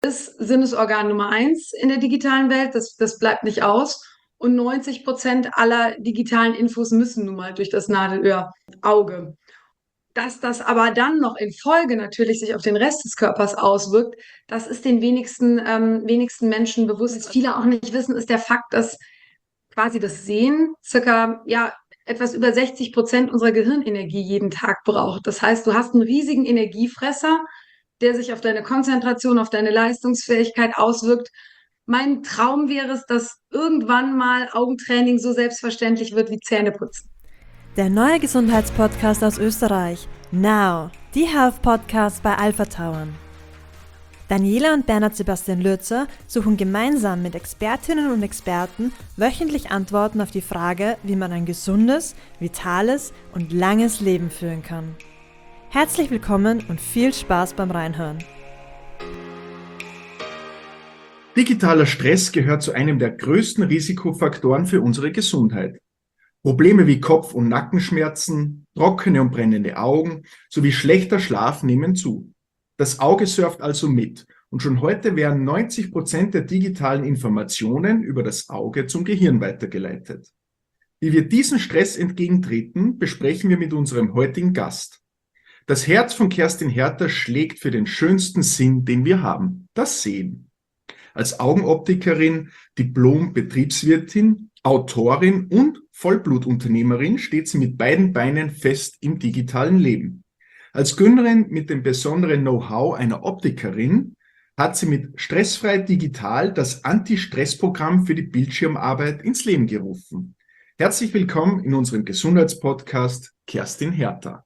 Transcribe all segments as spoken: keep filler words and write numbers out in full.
ist Sinnesorgan Nummer eins in der digitalen Welt. Das, das bleibt nicht aus. Und neunzig Prozent aller digitalen Infos müssen nun mal durch das Nadelöhr Auge. Dass das aber dann noch in Folge natürlich sich auf den Rest des Körpers auswirkt, das ist den wenigsten, ähm, wenigsten Menschen bewusst. Was viele auch nicht wissen, ist der Fakt, dass quasi das Sehen circa, ja, etwas über sechzig Prozent unserer Gehirnenergie jeden Tag braucht. Das heißt, du hast einen riesigen Energiefresser, der sich auf deine Konzentration, auf deine Leistungsfähigkeit auswirkt. Mein Traum wäre es, dass irgendwann mal Augentraining so selbstverständlich wird wie Zähneputzen. Der neue Gesundheitspodcast aus Österreich. Now, die Health Podcast bei Alpha Tauern. Daniela und Bernhard Sebastian Lürzer suchen gemeinsam mit Expertinnen und Experten wöchentlich Antworten auf die Frage, wie man ein gesundes, vitales und langes Leben führen kann. Herzlich willkommen und viel Spaß beim Reinhören. Digitaler Stress gehört zu einem der größten Risikofaktoren für unsere Gesundheit. Probleme wie Kopf- und Nackenschmerzen, trockene und brennende Augen sowie schlechter Schlaf nehmen zu. Das Auge surft also mit und schon heute werden neunzig Prozent der digitalen Informationen über das Auge zum Gehirn weitergeleitet. Wie wir diesem Stress entgegentreten, besprechen wir mit unserem heutigen Gast. Das Herz von Kerstin Herter schlägt für den schönsten Sinn, den wir haben, das Sehen. Als Augenoptikerin, Diplom-Betriebswirtin, Autorin und Vollblutunternehmerin steht sie mit beiden Beinen fest im digitalen Leben. Als Gründerin mit dem besonderen Know-how einer Optikerin hat sie mit Stressfrei Digital das Anti-Stress-Programm für die Bildschirmarbeit ins Leben gerufen. Herzlich willkommen in unserem Gesundheitspodcast Kerstin Herter.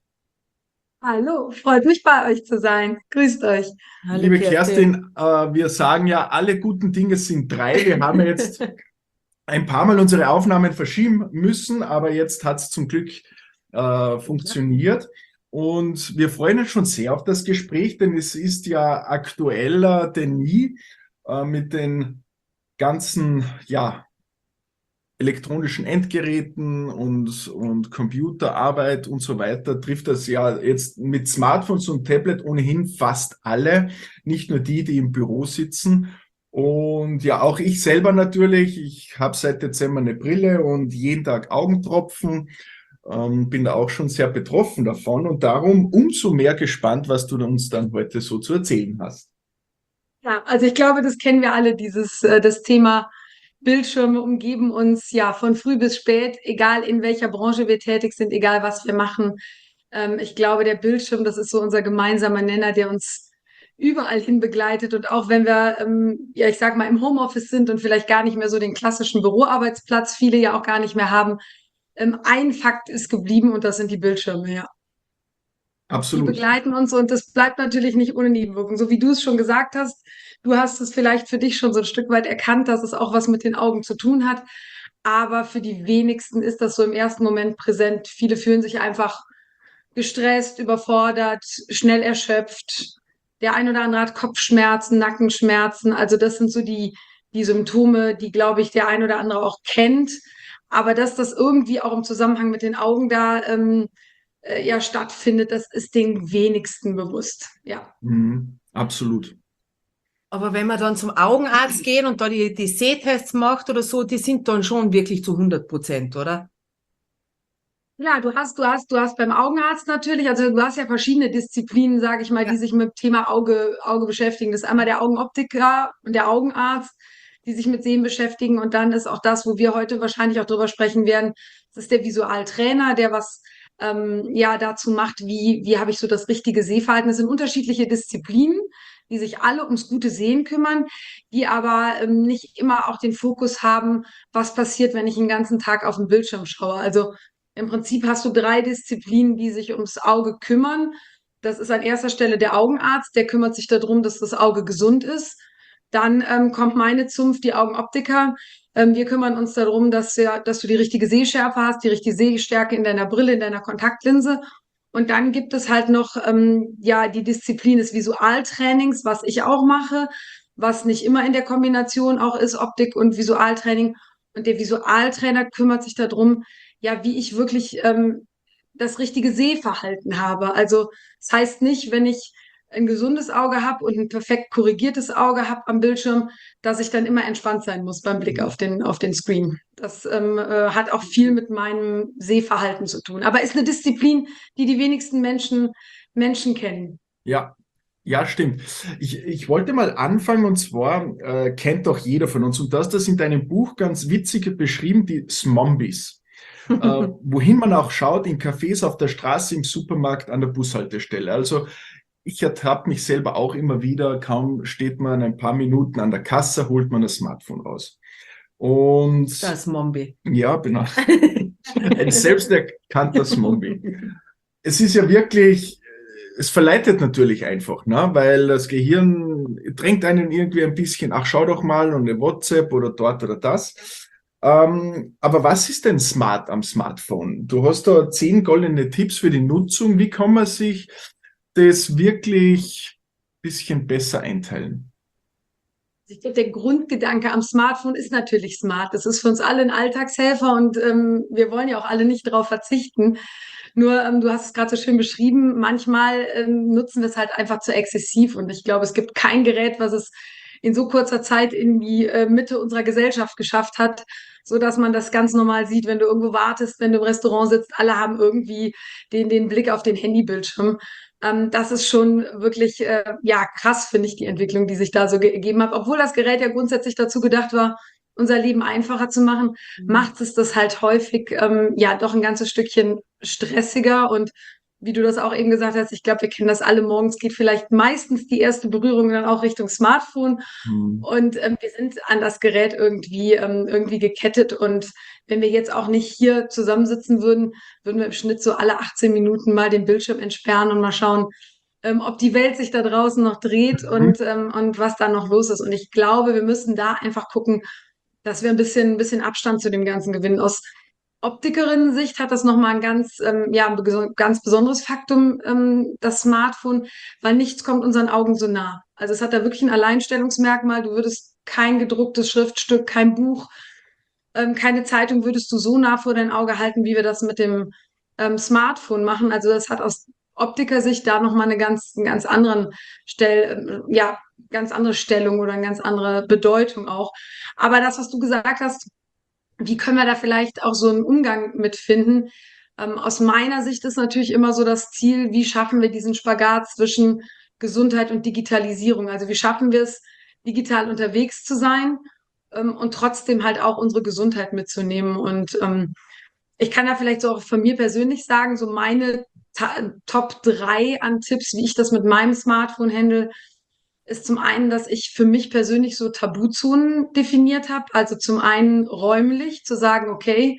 Hallo, freut mich bei euch zu sein. Grüßt euch. Hallo, liebe Kerstin, Kerstin äh, wir sagen ja, alle guten Dinge sind drei. Wir haben ja jetzt ein paar Mal unsere Aufnahmen verschieben müssen, aber jetzt hat es zum Glück äh, funktioniert. Und wir freuen uns schon sehr auf das Gespräch, denn es ist ja aktueller denn nie äh, mit den ganzen ja, elektronischen Endgeräten und, und Computerarbeit und so weiter. Trifft das ja jetzt mit Smartphones und Tablet ohnehin fast alle, nicht nur die, die im Büro sitzen. Und ja, auch ich selber natürlich. Ich habe seit Dezember eine Brille und jeden Tag Augentropfen. Ähm, bin da auch schon sehr betroffen davon und darum umso mehr gespannt, was du uns dann heute so zu erzählen hast. Ja, also ich glaube, das kennen wir alle, dieses, äh, das Thema Bildschirme umgeben uns ja von früh bis spät, egal in welcher Branche wir tätig sind, egal was wir machen. Ähm, ich glaube, der Bildschirm, das ist so unser gemeinsamer Nenner, der uns überall hin begleitet. Und auch wenn wir, ähm, ja, ich sag mal, im Homeoffice sind und vielleicht gar nicht mehr so den klassischen Büroarbeitsplatz, viele ja auch gar nicht mehr haben, ähm, ein Fakt ist geblieben und das sind die Bildschirme, ja. Absolut. Die begleiten uns und das bleibt natürlich nicht ohne Nebenwirkungen. So wie du es schon gesagt hast, du hast es vielleicht für dich schon so ein Stück weit erkannt, dass es auch was mit den Augen zu tun hat. Aber für die wenigsten ist das so im ersten Moment präsent. Viele fühlen sich einfach gestresst, überfordert, schnell erschöpft. Der ein oder andere hat Kopfschmerzen, Nackenschmerzen. Also das sind so die, die Symptome, die, glaube ich, der ein oder andere auch kennt. Aber dass das irgendwie auch im Zusammenhang mit den Augen da ähm, äh, ja stattfindet, das ist den wenigsten bewusst. Ja. Mhm, absolut. Aber wenn wir dann zum Augenarzt gehen und da die, die Sehtests macht oder so, die sind dann schon wirklich zu hundert Prozent, oder? Ja, du hast, du hast, du hast beim Augenarzt natürlich, also du hast ja verschiedene Disziplinen, sage ich mal, Ja. die sich mit dem Thema Auge, Auge beschäftigen. Das ist einmal der Augenoptiker und der Augenarzt, die sich mit Sehen beschäftigen. Und dann ist auch das, wo wir heute wahrscheinlich auch drüber sprechen werden, das ist der Visualtrainer, der was ähm, ja dazu macht, wie, wie habe ich so das richtige Sehverhalten. Das sind unterschiedliche Disziplinen, die sich alle ums gute Sehen kümmern, die aber ähm, nicht immer auch den Fokus haben, was passiert, wenn ich den ganzen Tag auf den Bildschirm schaue. Also im Prinzip hast du drei Disziplinen, die sich ums Auge kümmern. Das ist an erster Stelle der Augenarzt, der kümmert sich darum, dass das Auge gesund ist. Dann ähm, kommt meine Zunft, die Augenoptiker. Ähm, wir kümmern uns darum, dass, wir, dass du die richtige Sehschärfe hast, die richtige Sehstärke in deiner Brille, in deiner Kontaktlinse. Und dann gibt es halt noch ähm, ja die Disziplin des Visualtrainings, was ich auch mache, was nicht immer in der Kombination auch ist, Optik und Visualtraining. Und der Visualtrainer kümmert sich darum, ja, wie ich wirklich ähm, das richtige Sehverhalten habe. Also das heißt nicht, wenn ich ein gesundes Auge habe und ein perfekt korrigiertes Auge habe am Bildschirm, dass ich dann immer entspannt sein muss beim Blick auf den, auf den Screen. Das ähm, äh, hat auch viel mit meinem Sehverhalten zu tun. Aber ist eine Disziplin, die die wenigsten Menschen, Menschen kennen. Ja, ja, stimmt. Ich, ich wollte mal anfangen, und zwar äh, kennt doch jeder von uns, und du hast das in deinem Buch ganz witzig beschrieben, die Smombies. äh, wohin man auch schaut, in Cafés, auf der Straße, im Supermarkt, an der Bushaltestelle. Also ich ertappe mich selber auch immer wieder, kaum steht man ein paar Minuten an der Kasse, holt man das Smartphone raus. Und Das Mombi. ja, genau. Ein selbsterkannter Zombie. Es ist ja wirklich, es verleitet natürlich einfach, ne? Weil das Gehirn drängt einen irgendwie ein bisschen, ach, schau doch mal und eine WhatsApp oder dort oder das. Ähm, aber was ist denn smart am Smartphone? Du hast da zehn goldene Tipps für die Nutzung. Wie kann man sich das wirklich ein bisschen besser einteilen? Ich glaube, der Grundgedanke am Smartphone ist natürlich smart. Das ist für uns alle ein Alltagshelfer und ähm, wir wollen ja auch alle nicht darauf verzichten. Nur, ähm, du hast es gerade so schön beschrieben, manchmal ähm, nutzen wir es halt einfach zu exzessiv und ich glaube, es gibt kein Gerät, was es in so kurzer Zeit in die äh, Mitte unserer Gesellschaft geschafft hat, so dass man das ganz normal sieht, wenn du irgendwo wartest, wenn du im Restaurant sitzt, alle haben irgendwie den, den Blick auf den Handybildschirm. Ähm, das ist schon wirklich, äh, ja, krass, finde ich, die Entwicklung, die sich da so gegeben hat. Obwohl das Gerät ja grundsätzlich dazu gedacht war, unser Leben einfacher zu machen, macht es das halt häufig, ähm, ja, doch ein ganzes Stückchen stressiger. Und wie du das auch eben gesagt hast, ich glaube, wir kennen das alle, morgens geht vielleicht meistens die erste Berührung dann auch Richtung Smartphone. Hm. Und ähm, wir sind an das Gerät irgendwie, ähm, irgendwie gekettet. Und wenn wir jetzt auch nicht hier zusammensitzen würden, würden wir im Schnitt so alle achtzehn Minuten mal den Bildschirm entsperren und mal schauen, ähm, ob die Welt sich da draußen noch dreht Mhm. und, ähm, und was da noch los ist. Und ich glaube, wir müssen da einfach gucken, dass wir ein bisschen, ein bisschen Abstand zu dem Ganzen gewinnen. Aus Optikerinnen-Sicht hat das nochmal ein ganz, ähm, ja, ein beso- ganz besonderes Faktum, ähm, das Smartphone, weil nichts kommt unseren Augen so nah. Also es hat da wirklich ein Alleinstellungsmerkmal. Du würdest kein gedrucktes Schriftstück, kein Buch, ähm, keine Zeitung würdest du so nah vor dein Auge halten, wie wir das mit dem ähm, Smartphone machen. Also das hat aus Optikersicht da nochmal eine ganz, einen ganz anderen Stell, äh, ja, ganz andere Stellung oder eine ganz andere Bedeutung auch. Aber das, was du gesagt hast, wie können wir da vielleicht auch so einen Umgang mit finden? Ähm, aus meiner Sicht ist natürlich immer so das Ziel, wie schaffen wir diesen Spagat zwischen Gesundheit und Digitalisierung? Also wie schaffen wir es, digital unterwegs zu sein, ähm, und trotzdem halt auch unsere Gesundheit mitzunehmen? Und ähm, ich kann da vielleicht so auch von mir persönlich sagen, so meine Ta Top drei an Tipps, wie ich das mit meinem Smartphone handle, ist zum einen, dass ich für mich persönlich so Tabuzonen definiert habe. Also zum einen räumlich zu sagen, okay,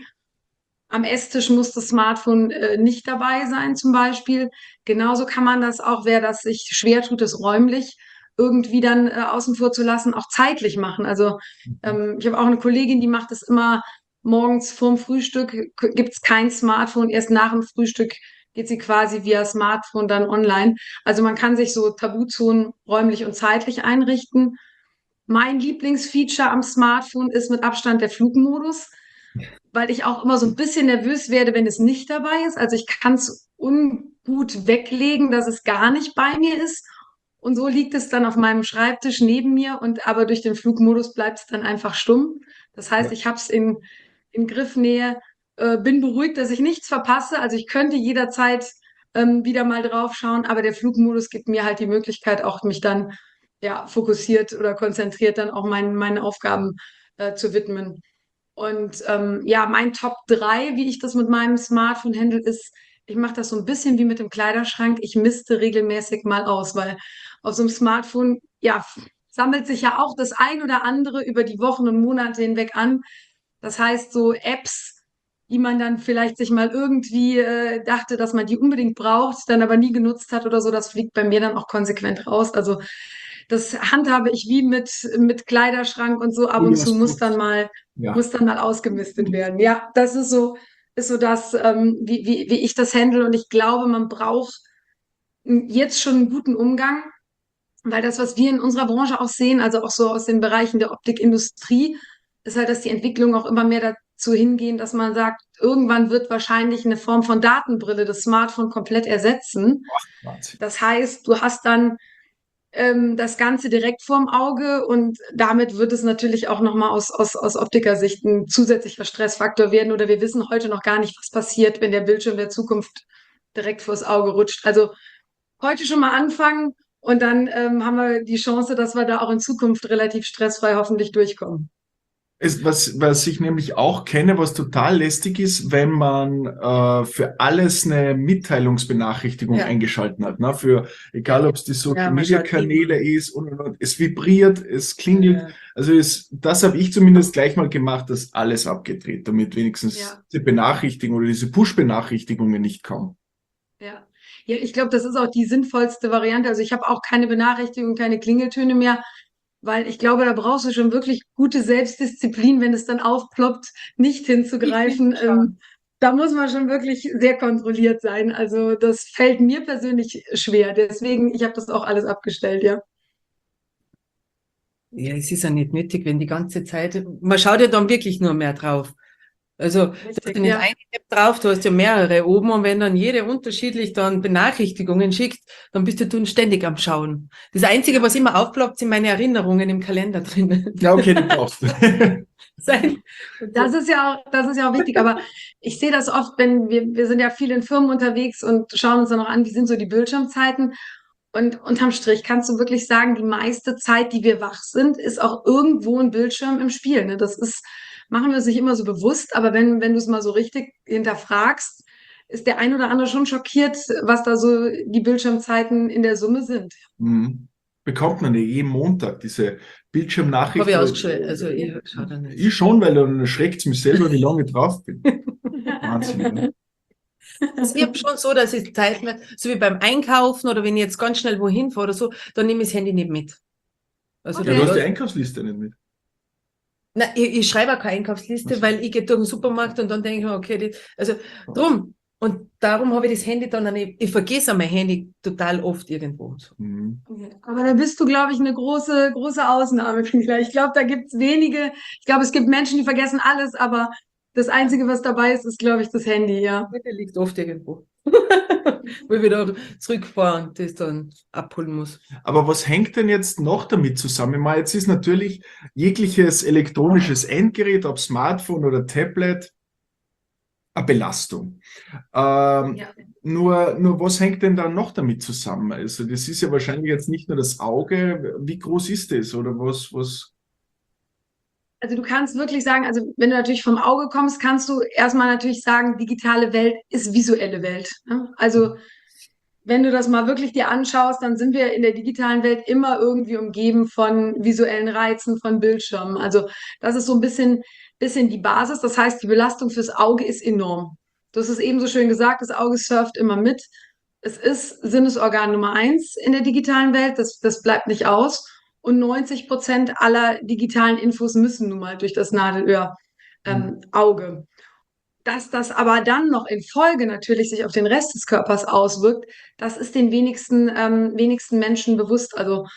am Esstisch muss das Smartphone äh, nicht dabei sein, zum Beispiel. Genauso kann man das auch, wer das sich schwer tut, es räumlich irgendwie dann äh, außen vor zu lassen, auch zeitlich machen. Also ähm, ich habe auch eine Kollegin, die macht es immer morgens vorm Frühstück, gibt es kein Smartphone, erst nach dem Frühstück geht sie quasi via Smartphone dann online. Also man kann sich so Tabuzonen räumlich und zeitlich einrichten. Mein Lieblingsfeature am Smartphone ist mit Abstand der Flugmodus, weil ich auch immer so ein bisschen nervös werde, wenn es nicht dabei ist. Also ich kann es ungut weglegen, dass es gar nicht bei mir ist. Und so liegt es dann auf meinem Schreibtisch neben mir und aber durch den Flugmodus bleibt es dann einfach stumm. Das heißt, Ja. ich habe es in, in Griffnähe, äh, bin beruhigt, dass ich nichts verpasse. Also ich könnte jederzeit ähm, wieder mal drauf schauen, aber der Flugmodus gibt mir halt die Möglichkeit, auch mich dann ja fokussiert oder konzentriert dann auch meinen, meinen Aufgaben äh, zu widmen. Und ähm, ja, mein Top drei, wie ich das mit meinem Smartphone handle, ist, ich mache das so ein bisschen wie mit dem Kleiderschrank. Ich misste regelmäßig mal aus, weil auf so einem Smartphone, ja, sammelt sich ja auch das ein oder andere über die Wochen und Monate hinweg an. Das heißt, so Apps, die man dann vielleicht sich mal irgendwie äh, dachte, dass man die unbedingt braucht, dann aber nie genutzt hat oder so, das fliegt bei mir dann auch konsequent raus. Also das handhabe ich wie mit, mit Kleiderschrank und so. Ab Du und zu hast muss gut. dann mal Ja. muss dann mal ausgemistet werden. Ja, das ist so, ist so das, ähm, wie, wie, wie ich das handle. Und ich glaube, man braucht jetzt schon einen guten Umgang, weil das, was wir in unserer Branche auch sehen, also auch so aus den Bereichen der Optikindustrie, ist halt, dass die Entwicklung auch immer mehr zu hingehen, dass man sagt, irgendwann wird wahrscheinlich eine Form von Datenbrille das Smartphone komplett ersetzen. Wahnsinn. Das heißt, du hast dann ähm, das Ganze direkt vorm Auge und damit wird es natürlich auch nochmal aus, aus, aus Optikersicht ein zusätzlicher Stressfaktor werden oder wir wissen heute noch gar nicht, was passiert, wenn der Bildschirm der Zukunft direkt vors Auge rutscht. Also heute schon mal anfangen und dann ähm, haben wir die Chance, dass wir da auch in Zukunft relativ stressfrei hoffentlich durchkommen. Es, was, was ich nämlich auch kenne, was total lästig ist, wenn man äh, für alles eine Mitteilungsbenachrichtigung Ja. eingeschalten hat. Ne? Für, egal ob es die Ja, Social man Media schaut Kanäle ist und, und, und es vibriert, es klingelt. Ja. Also es, das habe ich zumindest gleich mal gemacht, das alles abgedreht, damit wenigstens Ja. diese Benachrichtigung oder diese Push-Benachrichtigungen nicht kommen. Ja, ja, ich glaube, das ist auch die sinnvollste Variante. Also ich habe auch keine Benachrichtigung, keine Klingeltöne mehr, weil ich glaube, da brauchst du schon wirklich gute Selbstdisziplin, wenn es dann aufploppt, nicht hinzugreifen. Nicht hinschauen. Ähm, da muss man schon wirklich sehr kontrolliert sein. Also das fällt mir persönlich schwer. Deswegen, ich habe das auch alles abgestellt, ja. Ja, es ist ja nicht nötig, wenn die ganze Zeit, man schaut ja dann wirklich nur mehr drauf. Also, du hast ja nicht ja. eine App drauf, du hast ja mehrere oben und wenn dann jede unterschiedlich dann Benachrichtigungen schickt, dann bist du dann ständig am Schauen. Das Einzige, was immer aufploppt, sind meine Erinnerungen im Kalender drin. Ja, okay, die brauchst du. Sein. Das ist ja auch, das ist ja auch wichtig, aber ich sehe das oft, wenn wir, wir sind ja viel in Firmen unterwegs und schauen uns dann auch an, wie sind so die Bildschirmzeiten. Und unterm Strich kannst du wirklich sagen, die meiste Zeit, die wir wach sind, ist auch irgendwo ein Bildschirm im Spiel. Ne? Das ist, machen wir uns nicht immer so bewusst, aber wenn, wenn du es mal so richtig hinterfragst, ist der ein oder andere schon schockiert, was da so die Bildschirmzeiten in der Summe sind. Mhm. Bekommt man ja jeden Montag diese Bildschirmnachrichten. Habe ich ausgestellt, also ich schaue da nicht. Ich schon, weil dann erschreckt es mich selber, wie lange ich drauf bin. Wahnsinn, ne? Also ich habe schon so, dass ich Zeit mehr, so wie beim Einkaufen oder wenn ich jetzt ganz schnell wohin fahre oder so, dann nehme ich das Handy nicht mit. Also Okay. Ja, dann du hast die lass- Einkaufsliste nicht mit. Nein, ich, ich schreibe auch keine Einkaufsliste, Ach so. weil ich gehe durch den Supermarkt und dann denke ich mir, okay, die, also drum. Und darum habe ich das Handy dann, an, ich, ich vergesse mein Handy total oft irgendwo. Mhm. Aber da bist du, glaube ich, eine große, große Ausnahme, Pingler. Ich glaube, da gibt es wenige. Ich glaube, es gibt Menschen, die vergessen alles, aber das Einzige, was dabei ist, ist, glaube ich, das Handy, ja. Der liegt oft irgendwo. Wo ich wieder zurückfahren und das dann abholen muss. Aber was hängt denn jetzt noch damit zusammen? Ich meine, jetzt ist natürlich jegliches elektronisches Endgerät, ob Smartphone oder Tablet, eine Belastung. Ähm, Ja. nur, nur was hängt denn da noch damit zusammen? Also das ist ja wahrscheinlich jetzt nicht nur das Auge. Wie groß ist das oder was, was? Also du kannst wirklich sagen, also wenn du natürlich vom Auge kommst, kannst du erstmal natürlich sagen, digitale Welt ist visuelle Welt. Ne? Also wenn du das mal wirklich dir anschaust, dann sind wir in der digitalen Welt immer irgendwie umgeben von visuellen Reizen, von Bildschirmen. Also das ist so ein bisschen, bisschen die Basis. Das heißt, die Belastung fürs Auge ist enorm. Du hast es eben so schön gesagt, das Auge surft immer mit. Es ist Sinnesorgan Nummer eins in der digitalen Welt. Das, das bleibt nicht aus. Und neunzig Prozent aller digitalen Infos müssen nun mal durch das Nadelöhr ähm, Auge. Dass das aber dann noch in Folge natürlich sich auf den Rest des Körpers auswirkt, das ist den wenigsten, ähm, wenigsten Menschen bewusst. Also,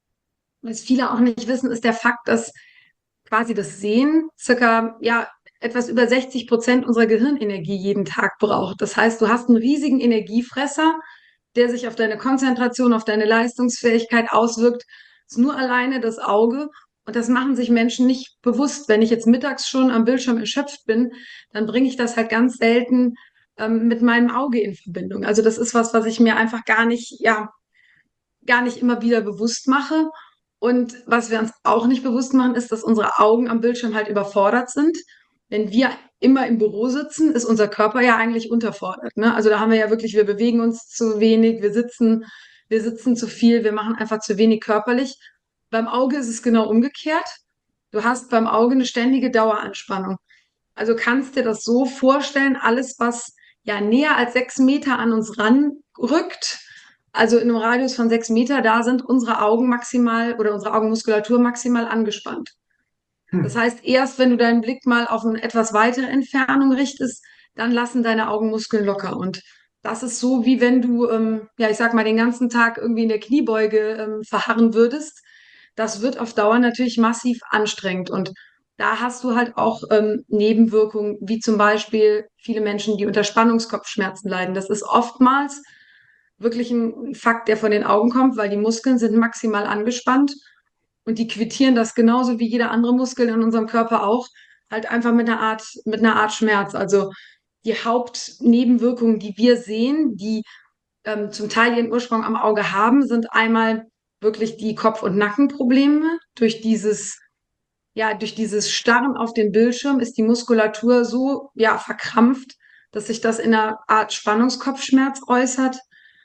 was viele auch nicht wissen, ist der Fakt, dass quasi das Sehen circa, ja, etwas über sechzig Prozent unserer Gehirnenergie jeden Tag braucht. Das heißt, du hast einen riesigen Energiefresser, der sich auf deine Konzentration, auf deine Leistungsfähigkeit auswirkt. Das ist nur alleine das Auge. Und das machen sich Menschen nicht bewusst. Wenn ich jetzt mittags schon am Bildschirm erschöpft bin, dann bringe ich das halt ganz selten ähm, mit meinem Auge in Verbindung. Also das ist was, was ich mir einfach gar nicht, ja, gar nicht immer wieder bewusst mache. Und was wir uns auch nicht bewusst machen, ist, dass unsere Augen am Bildschirm halt überfordert sind. Wenn wir immer im Büro sitzen, ist unser Körper ja eigentlich unterfordert. Ne? Also da haben wir ja wirklich, wir bewegen uns zu wenig, wir sitzen, wir sitzen zu viel, wir machen einfach zu wenig körperlich. Beim Auge ist es genau umgekehrt. Du hast beim Auge eine ständige Daueranspannung. Also kannst dir das so vorstellen, alles, was ja näher als sechs Meter an uns ranrückt, also in einem Radius von sechs Meter, da sind unsere Augen maximal oder unsere Augenmuskulatur maximal angespannt. Das heißt, erst wenn du deinen Blick mal auf eine etwas weitere Entfernung richtest, dann lassen deine Augenmuskeln locker. Und das ist so, wie wenn du, ähm, ja, ich sag mal, den ganzen Tag irgendwie in der Kniebeuge ähm, verharren würdest. Das wird auf Dauer natürlich massiv anstrengend. Und da hast du halt auch ähm, Nebenwirkungen, wie zum Beispiel viele Menschen, die unter Spannungskopfschmerzen leiden. Das ist oftmals wirklich ein Fakt, der von den Augen kommt, weil die Muskeln sind maximal angespannt und die quittieren das genauso wie jeder andere Muskel in unserem Körper auch, halt einfach mit einer Art, mit einer Art Schmerz. Also die Hauptnebenwirkungen, die wir sehen, die ähm, zum Teil ihren Ursprung am Auge haben, sind einmal wirklich die Kopf- und Nackenprobleme. Durch dieses, ja, durch dieses Starren auf den Bildschirm ist die Muskulatur so, ja, verkrampft, dass sich das in einer Art Spannungskopfschmerz äußert.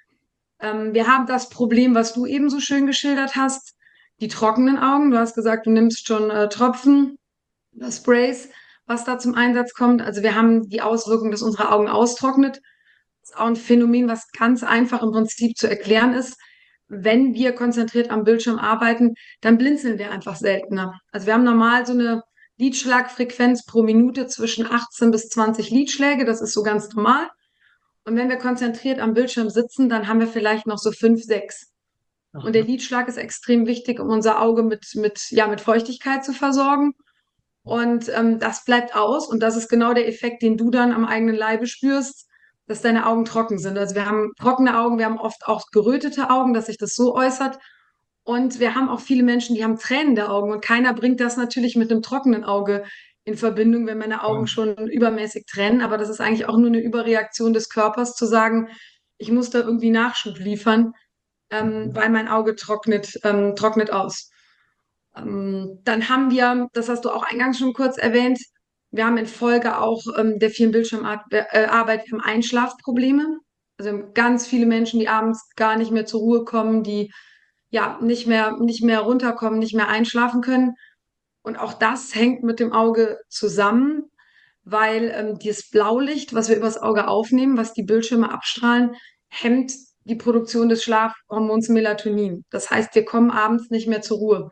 Ähm, wir haben das Problem, was du eben so schön geschildert hast, die trockenen Augen. Du hast gesagt, du nimmst schon äh, Tropfen oder Sprays, was da zum Einsatz kommt. Also wir haben die Auswirkung, dass unsere Augen austrocknet. Das ist auch ein Phänomen, was ganz einfach im Prinzip zu erklären ist. Wenn wir konzentriert am Bildschirm arbeiten, dann blinzeln wir einfach seltener. Also wir haben normal so eine Lidschlagfrequenz pro Minute zwischen achtzehn bis zwanzig Lidschläge. Das ist so ganz normal. Und wenn wir konzentriert am Bildschirm sitzen, dann haben wir vielleicht noch so fünf, sechs. Und der Lidschlag ist extrem wichtig, um unser Auge mit, mit, ja, mit Feuchtigkeit zu versorgen. Und ähm, das bleibt aus. Und das ist genau der Effekt, den du dann am eigenen Leibe spürst, dass deine Augen trocken sind. Also wir haben trockene Augen, wir haben oft auch gerötete Augen, dass sich das so äußert. Und wir haben auch viele Menschen, die haben tränende Augen. Und keiner bringt das natürlich mit einem trockenen Auge in Verbindung, wenn meine Augen schon übermäßig tränen. Aber das ist eigentlich auch nur eine Überreaktion des Körpers, zu sagen, ich muss da irgendwie Nachschub liefern, ähm, weil mein Auge trocknet, ähm, trocknet aus. Ähm, dann haben wir, das hast du auch eingangs schon kurz erwähnt, wir haben in Folge auch ähm, der vielen Bildschirmarbeit, äh, Arbeit, wir haben Einschlafprobleme. Also wir haben ganz viele Menschen, die abends gar nicht mehr zur Ruhe kommen, die ja nicht mehr, nicht mehr runterkommen, nicht mehr einschlafen können. Und auch das hängt mit dem Auge zusammen, weil ähm, dieses Blaulicht, was wir übers Auge aufnehmen, was die Bildschirme abstrahlen, hemmt die Produktion des Schlafhormons Melatonin. Das heißt, wir kommen abends nicht mehr zur Ruhe.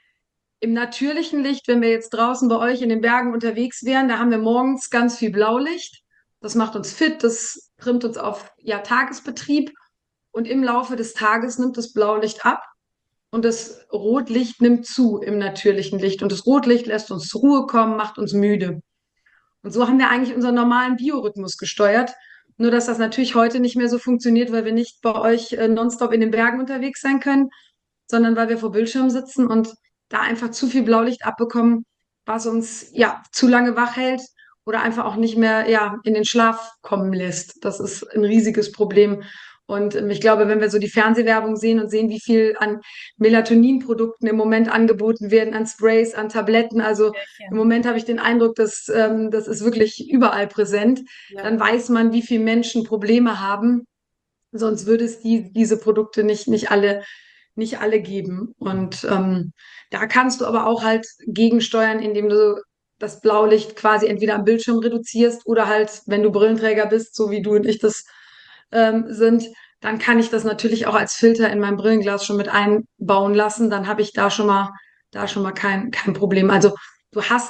Im natürlichen Licht, wenn wir jetzt draußen bei euch in den Bergen unterwegs wären, da haben wir morgens ganz viel Blaulicht. Das macht uns fit, das trimmt uns auf, ja, Tagesbetrieb. Und im Laufe des Tages nimmt das Blaulicht ab und das Rotlicht nimmt zu im natürlichen Licht. Und das Rotlicht lässt uns zur Ruhe kommen, macht uns müde. Und so haben wir eigentlich unseren normalen Biorhythmus gesteuert. Nur, dass das natürlich heute nicht mehr so funktioniert, weil wir nicht bei euch äh, nonstop in den Bergen unterwegs sein können, sondern weil wir vor Bildschirmen sitzen und da einfach zu viel Blaulicht abbekommen, was uns ja zu lange wach hält oder einfach auch nicht mehr ja in den Schlaf kommen lässt. Das ist ein riesiges Problem. Und ähm, ich glaube, wenn wir so die Fernsehwerbung sehen und sehen, wie viel an Melatoninprodukten im Moment angeboten werden, an Sprays, an Tabletten, also im Moment habe ich den Eindruck, dass ähm, das ist wirklich überall präsent, Ja. dann weiß man, wie viele Menschen Probleme haben. Sonst würde es die, diese Produkte nicht, nicht alle nicht alle geben. Und ähm, da kannst du aber auch halt gegensteuern, indem du das Blaulicht quasi entweder am Bildschirm reduzierst oder halt, wenn du Brillenträger bist, so wie du und ich das ähm, sind, dann kann ich das natürlich auch als Filter in mein Brillenglas schon mit einbauen lassen. Dann habe ich da schon mal, da schon mal kein, kein Problem. Also du hast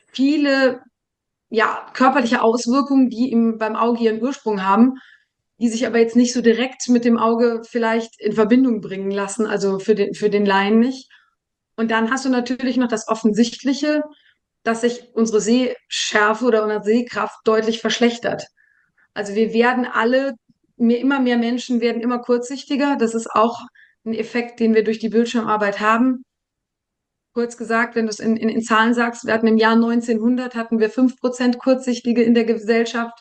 viele, ja, körperliche Auswirkungen, die im, beim Auge ihren Ursprung haben, die sich aber jetzt nicht so direkt mit dem Auge vielleicht in Verbindung bringen lassen, also für den, für den Laien nicht. Und dann hast du natürlich noch das Offensichtliche, dass sich unsere Sehschärfe oder unsere Sehkraft deutlich verschlechtert. Also wir werden alle, mehr, immer mehr Menschen werden immer kurzsichtiger. Das ist auch ein Effekt, den wir durch die Bildschirmarbeit haben. Kurz gesagt, wenn du es in, in, in Zahlen sagst, wir hatten im Jahr neunzehnhundert hatten wir fünf Prozent Kurzsichtige in der Gesellschaft.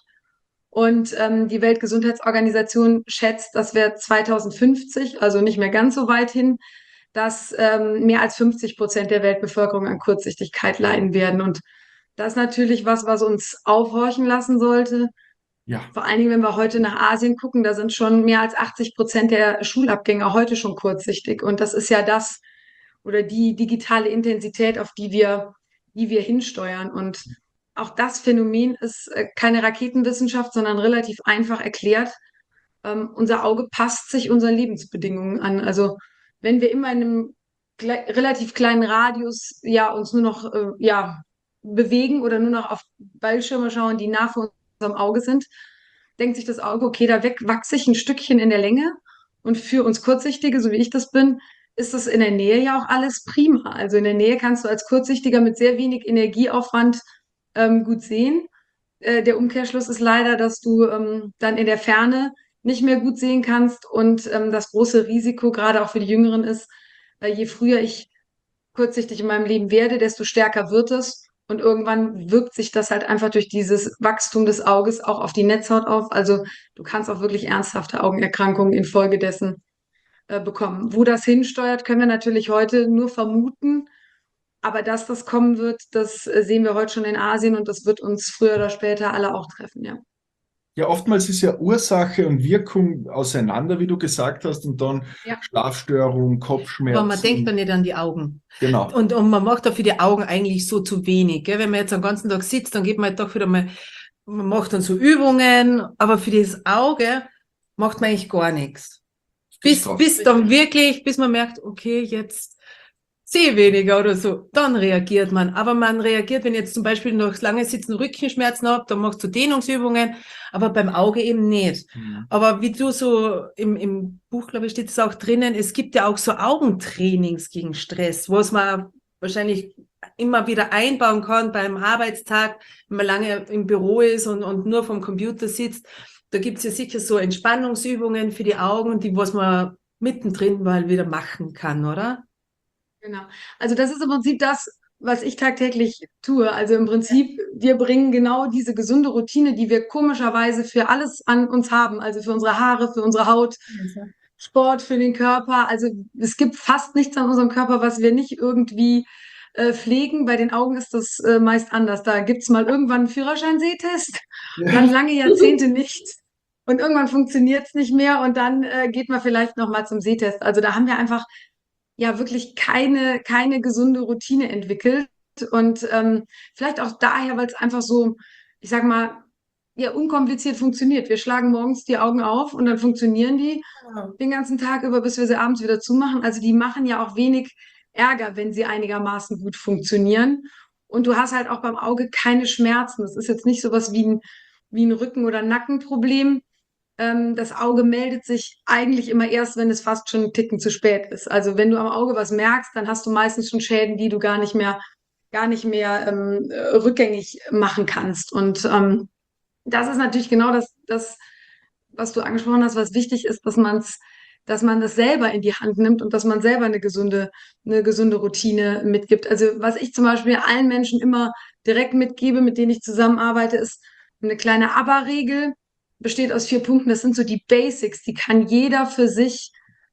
Und ähm, die Weltgesundheitsorganisation schätzt, dass wir zweitausendfünfzig, also nicht mehr ganz so weit hin, dass ähm, mehr als fünfzig Prozent der Weltbevölkerung an Kurzsichtigkeit leiden werden. Und das ist natürlich was, was uns aufhorchen lassen sollte. Ja. Vor allen Dingen, wenn wir heute nach Asien gucken, da sind schon mehr als achtzig Prozent der Schulabgänger heute schon kurzsichtig. Und das ist ja das oder die digitale Intensität, auf die wir, die wir hinsteuern. Und auch das Phänomen ist äh, keine Raketenwissenschaft, sondern relativ einfach erklärt. Ähm, unser Auge passt sich unseren Lebensbedingungen an. Also wenn wir immer in einem kle relativ kleinen Radius ja uns nur noch äh, ja bewegen oder nur noch auf Bildschirme schauen, die nah vor unserem Auge sind, denkt sich das Auge, okay, da weg wachse ich ein Stückchen in der Länge. Und für uns Kurzsichtige, so wie ich das bin, ist es in der Nähe ja auch alles prima. Also in der Nähe kannst du als Kurzsichtiger mit sehr wenig Energieaufwand ähm, gut sehen. Äh, der Umkehrschluss ist leider, dass du ähm, dann in der Ferne nicht mehr gut sehen kannst und ähm, das große Risiko, gerade auch für die Jüngeren ist, äh, je früher ich kurzsichtig in meinem Leben werde, desto stärker wird es. Und irgendwann wirkt sich das halt einfach durch dieses Wachstum des Auges auch auf die Netzhaut auf. Also du kannst auch wirklich ernsthafte Augenerkrankungen infolgedessen äh, bekommen. Wo das hinsteuert, können wir natürlich heute nur vermuten. Aber dass das kommen wird, das äh, sehen wir heute schon in Asien und das wird uns früher oder später alle auch treffen, ja. Ja, oftmals ist ja Ursache und Wirkung auseinander, wie du gesagt hast, und dann Ja. Schlafstörung, Aber man Kopfschmerzen. denkt dann nicht an die Augen. Genau. Und, und man macht auch für die Augen eigentlich so zu wenig. Gell? Wenn man jetzt den ganzen Tag sitzt, dann geht man halt doch wieder mal, man macht dann so Übungen, aber für das Auge macht man eigentlich gar nichts. Bis, drauf. bis dann wirklich, bis man merkt, okay, jetzt sehe ich weniger oder so, dann reagiert man. Aber man reagiert, wenn ich jetzt zum Beispiel noch lange Sitzen Rückenschmerzen habe, dann machst du Dehnungsübungen, aber beim Auge eben nicht. Mhm. Aber wie du so im, im Buch, glaube ich, steht es auch drinnen, es gibt ja auch so Augentrainings gegen Stress, was man wahrscheinlich immer wieder einbauen kann beim Arbeitstag, wenn man lange im Büro ist und, und nur vom Computer sitzt. Da gibt es ja sicher so Entspannungsübungen für die Augen, die was man mittendrin mal wieder machen kann, oder? Genau. Also das ist im Prinzip das, was ich tagtäglich tue. Also im Prinzip, wir bringen genau diese gesunde Routine, die wir komischerweise für alles an uns haben. Also für unsere Haare, für unsere Haut, Sport, für den Körper. Also es gibt fast nichts an unserem Körper, was wir nicht irgendwie äh, pflegen. Bei den Augen ist das äh, meist anders. Da gibt's mal irgendwann einen Führerschein-Sehtest, dann lange Jahrzehnte nicht. Und irgendwann funktioniert's nicht mehr und dann äh, geht man vielleicht noch mal zum Sehtest. Also da haben wir einfach ja wirklich keine, keine gesunde Routine entwickelt. Und ähm, vielleicht auch daher, weil es einfach so, ich sag mal, ja, unkompliziert funktioniert. Wir schlagen morgens die Augen auf und dann funktionieren die den ganzen Tag über, bis wir sie abends wieder zumachen. Also die machen ja auch wenig Ärger, wenn sie einigermaßen gut funktionieren. Und du hast halt auch beim Auge keine Schmerzen. Das ist jetzt nicht sowas wie ein, wie ein Rücken- oder Nackenproblem. Ähm, das Auge meldet sich eigentlich immer erst, wenn es fast schon einen Ticken zu spät ist. Also wenn du am Auge was merkst, dann hast du meistens schon Schäden, die du gar nicht mehr, gar nicht mehr ähm, äh, rückgängig machen kannst. Und ähm, das ist natürlich genau das, das, was du angesprochen hast, was wichtig ist, dass man's, dass man das selber in die Hand nimmt und dass man selber eine gesunde, eine gesunde Routine mitgibt. Also was ich zum Beispiel allen Menschen immer direkt mitgebe, mit denen ich zusammenarbeite, ist eine kleine Aber-Regel, besteht aus vier Punkten. Das sind so die Basics, die kann jeder für sich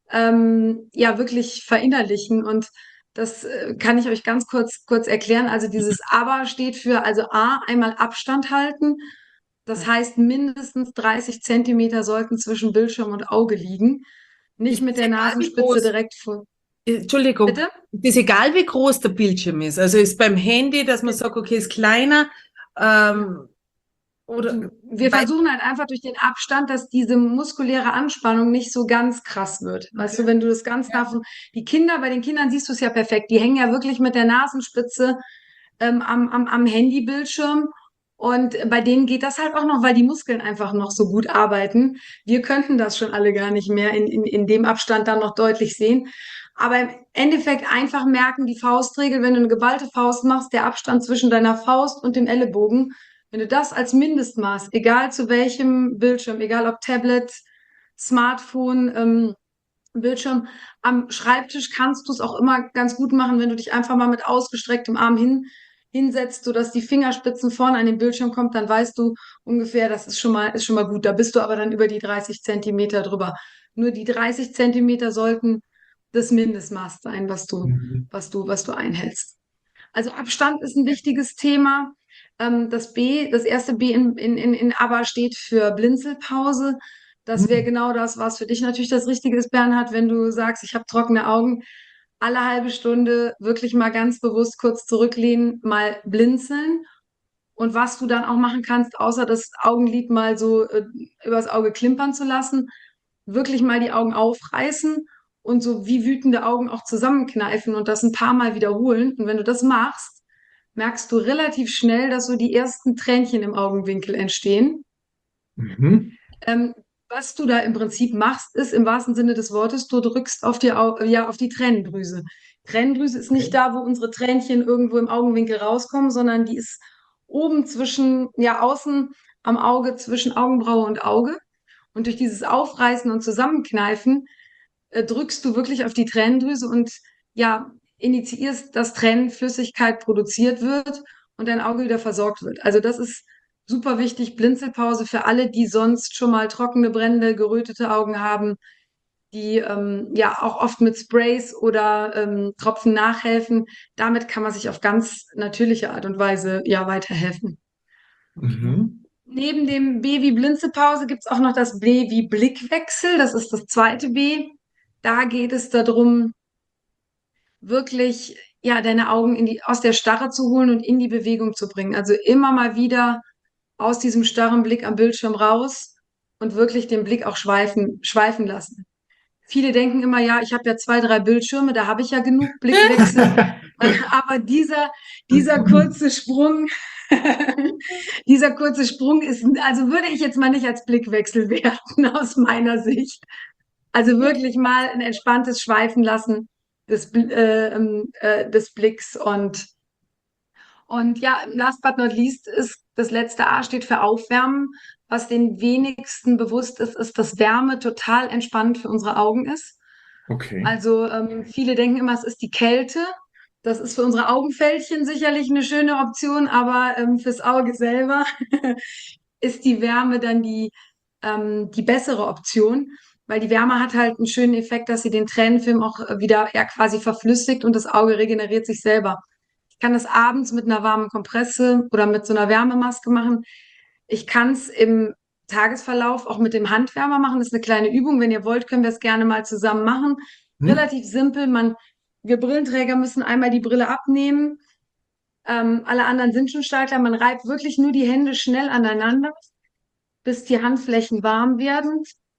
ähm, ja wirklich verinnerlichen. Und das äh, kann ich euch ganz kurz, kurz erklären. Also dieses Aber steht für, also A, einmal Abstand halten. Das heißt, mindestens dreißig Zentimeter sollten zwischen Bildschirm und Auge liegen. Nicht Ist mit der egal, wie Nasenspitze groß, direkt vor. Entschuldigung, Bitte? ist egal, wie groß der Bildschirm ist. Also ist beim Handy, dass man sagt, okay, ist kleiner, ähm, oder Wir bei, versuchen halt einfach durch den Abstand, dass diese muskuläre Anspannung nicht so ganz krass wird. Weißt du, wenn du das ganz nah von, die Kinder, bei den Kindern siehst du es ja perfekt, die hängen ja wirklich mit der Nasenspitze ähm, am, am, am Handybildschirm. Und bei denen geht das halt auch noch, weil die Muskeln einfach noch so gut arbeiten. Wir könnten das schon alle gar nicht mehr in, in, in dem Abstand dann noch deutlich sehen. Aber im Endeffekt einfach merken, die Faustregel, wenn du eine geballte Faust machst, der Abstand zwischen deiner Faust und dem Ellenbogen, wenn du das als Mindestmaß, egal zu welchem Bildschirm, egal ob Tablet, Smartphone, ähm, Bildschirm, am Schreibtisch kannst du es auch immer ganz gut machen, wenn du dich einfach mal mit ausgestrecktem Arm hin, hinsetzt, sodass die Fingerspitzen vorne an den Bildschirm kommt, dann weißt du ungefähr, das ist schon mal, ist schon mal gut. Da bist du aber dann über die dreißig Zentimeter drüber. Nur die dreißig Zentimeter sollten das Mindestmaß sein, was du, Mhm. was du, was du einhältst. Also Abstand ist ein wichtiges Thema. Ähm, das B, das erste B in, in, in, in Aber steht für Blinzelpause. Das wäre genau das, was für dich natürlich das Richtige ist, Bernhard, wenn du sagst, ich habe trockene Augen. Alle halbe Stunde wirklich mal ganz bewusst kurz zurücklehnen, mal blinzeln. Und was du dann auch machen kannst, außer das Augenlid mal so äh, übers Auge klimpern zu lassen, wirklich mal die Augen aufreißen und so wie wütende Augen auch zusammenkneifen und das ein paar Mal wiederholen. Und wenn du das machst, merkst du relativ schnell, dass so die ersten Tränchen im Augenwinkel entstehen. Mhm. Ähm, Was du da im Prinzip machst, ist im wahrsten Sinne des Wortes, du drückst auf die, Au ja, auf die Tränendrüse. Tränendrüse ist nicht Okay. da, wo unsere Tränchen irgendwo im Augenwinkel rauskommen, sondern die ist oben zwischen, ja, außen am Auge, zwischen Augenbraue und Auge. Und durch dieses Aufreißen und Zusammenkneifen äh, drückst du wirklich auf die Tränendrüse und ja, initiierst, dass Tränenflüssigkeit produziert wird und dein Auge wieder versorgt wird. Also das ist super wichtig. Blinzelpause für alle, die sonst schon mal trockene, brennende, gerötete Augen haben, die ähm, ja auch oft mit Sprays oder ähm, Tropfen nachhelfen. Damit kann man sich auf ganz natürliche Art und Weise ja weiterhelfen. Mhm. Neben dem B wie Blinzelpause gibt es auch noch das B wie Blickwechsel. Das ist das zweite B. Da geht es darum, wirklich ja deine Augen in die, aus der Starre zu holen und in die Bewegung zu bringen. Also immer mal wieder aus diesem starren Blick am Bildschirm raus und wirklich den Blick auch schweifen, schweifen lassen. Viele denken immer, ja, ich habe ja zwei, drei Bildschirme, da habe ich ja genug Blickwechsel. Aber dieser, dieser kurze Sprung, dieser kurze Sprung ist, also würde ich jetzt mal nicht als Blickwechsel werten aus meiner Sicht. Also wirklich mal ein entspanntes Schweifen lassen des, äh, ähm, äh, des Blicks und und ja, last but not least ist das letzte A steht für Aufwärmen. Was den wenigsten bewusst ist, ist, dass Wärme total entspannend für unsere Augen ist. Okay. Also ähm, viele denken immer, es ist die Kälte. Das ist für unsere Augenfältchen sicherlich eine schöne Option, aber ähm, fürs Auge selber ist die Wärme dann die, ähm, die bessere Option, weil die Wärme hat halt einen schönen Effekt, dass sie den Tränenfilm auch äh, wieder ja, quasi verflüssigt und das Auge regeneriert sich selber. Ich kann das abends mit einer warmen Kompresse oder mit so einer Wärmemaske machen. Ich kann es im Tagesverlauf auch mit dem Handwärmer machen. Das ist eine kleine Übung. Wenn ihr wollt, können wir es gerne mal zusammen machen. Hm? Relativ simpel. Man, wir Brillenträger müssen einmal die Brille abnehmen. Ähm, alle anderen sind schon startklar. Man reibt wirklich nur die Hände schnell aneinander, bis die Handflächen warm werden.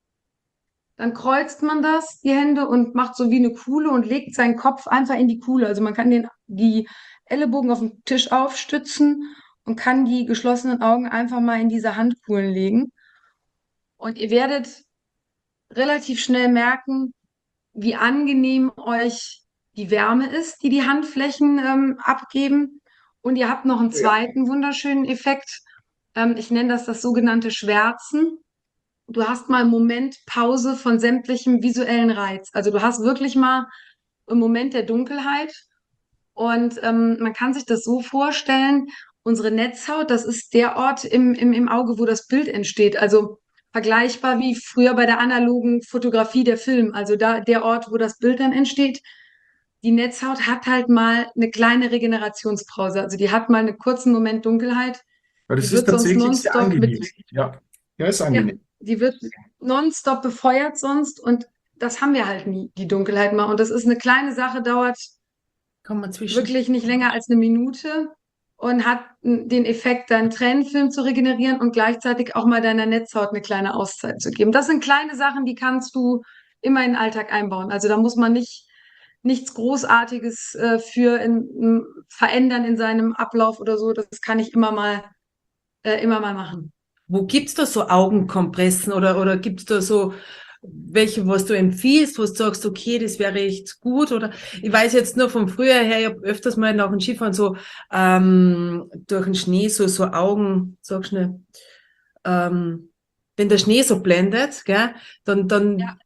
Dann kreuzt man das, die Hände, und macht so wie eine Kuhle und legt seinen Kopf einfach in die Kuhle. Also man kann den, die Ellenbogen auf den Tisch aufstützen und kann die geschlossenen Augen einfach mal in diese Handkuhlen legen. Und ihr werdet relativ schnell merken, wie angenehm euch die Wärme ist, die die Handflächen ähm, abgeben. Und ihr habt noch einen Ja. zweiten wunderschönen Effekt. Ähm, ich nenne das das sogenannte Schwärzen. Du hast mal einen Moment Pause von sämtlichem visuellen Reiz. Also du hast wirklich mal einen Moment der Dunkelheit. Und ähm, man kann sich das so vorstellen, unsere Netzhaut, das ist der Ort im, im, im Auge, wo das Bild entsteht. Also vergleichbar wie früher bei der analogen Fotografie der Film. Also da der Ort, wo das Bild dann entsteht. Die Netzhaut hat halt mal eine kleine Regenerationspause. Also die hat mal einen kurzen Moment Dunkelheit. Weil das Die ist wird sonst tatsächlich sehr nonstop mit, angenehm. Ja, ja, ist ja, angenehm. die wird nonstop befeuert sonst und das haben wir halt nie, die Dunkelheit mal. Und das ist eine kleine Sache, dauert Kann man zwischen. wirklich nicht länger als eine Minute und hat den Effekt, deinen Tränenfilm zu regenerieren und gleichzeitig auch mal deiner Netzhaut eine kleine Auszeit zu geben. Das sind kleine Sachen, die kannst du immer in den Alltag einbauen. Also da muss man nicht nichts Großartiges äh, für in, in, verändern in seinem Ablauf oder so. Das kann ich immer mal, äh, immer mal machen. Wo gibt's da so Augenkompressen oder, oder gibt's da so welche, was du empfiehlst, wo du sagst, okay, das wäre echt gut? Oder ich weiß jetzt nur von früher her, ich habe öfters mal nach dem Skifahren so ähm, durch den Schnee so, so Augen, sag schnell, ähm, wenn der Schnee so blendet, gell, dann, dann Ja.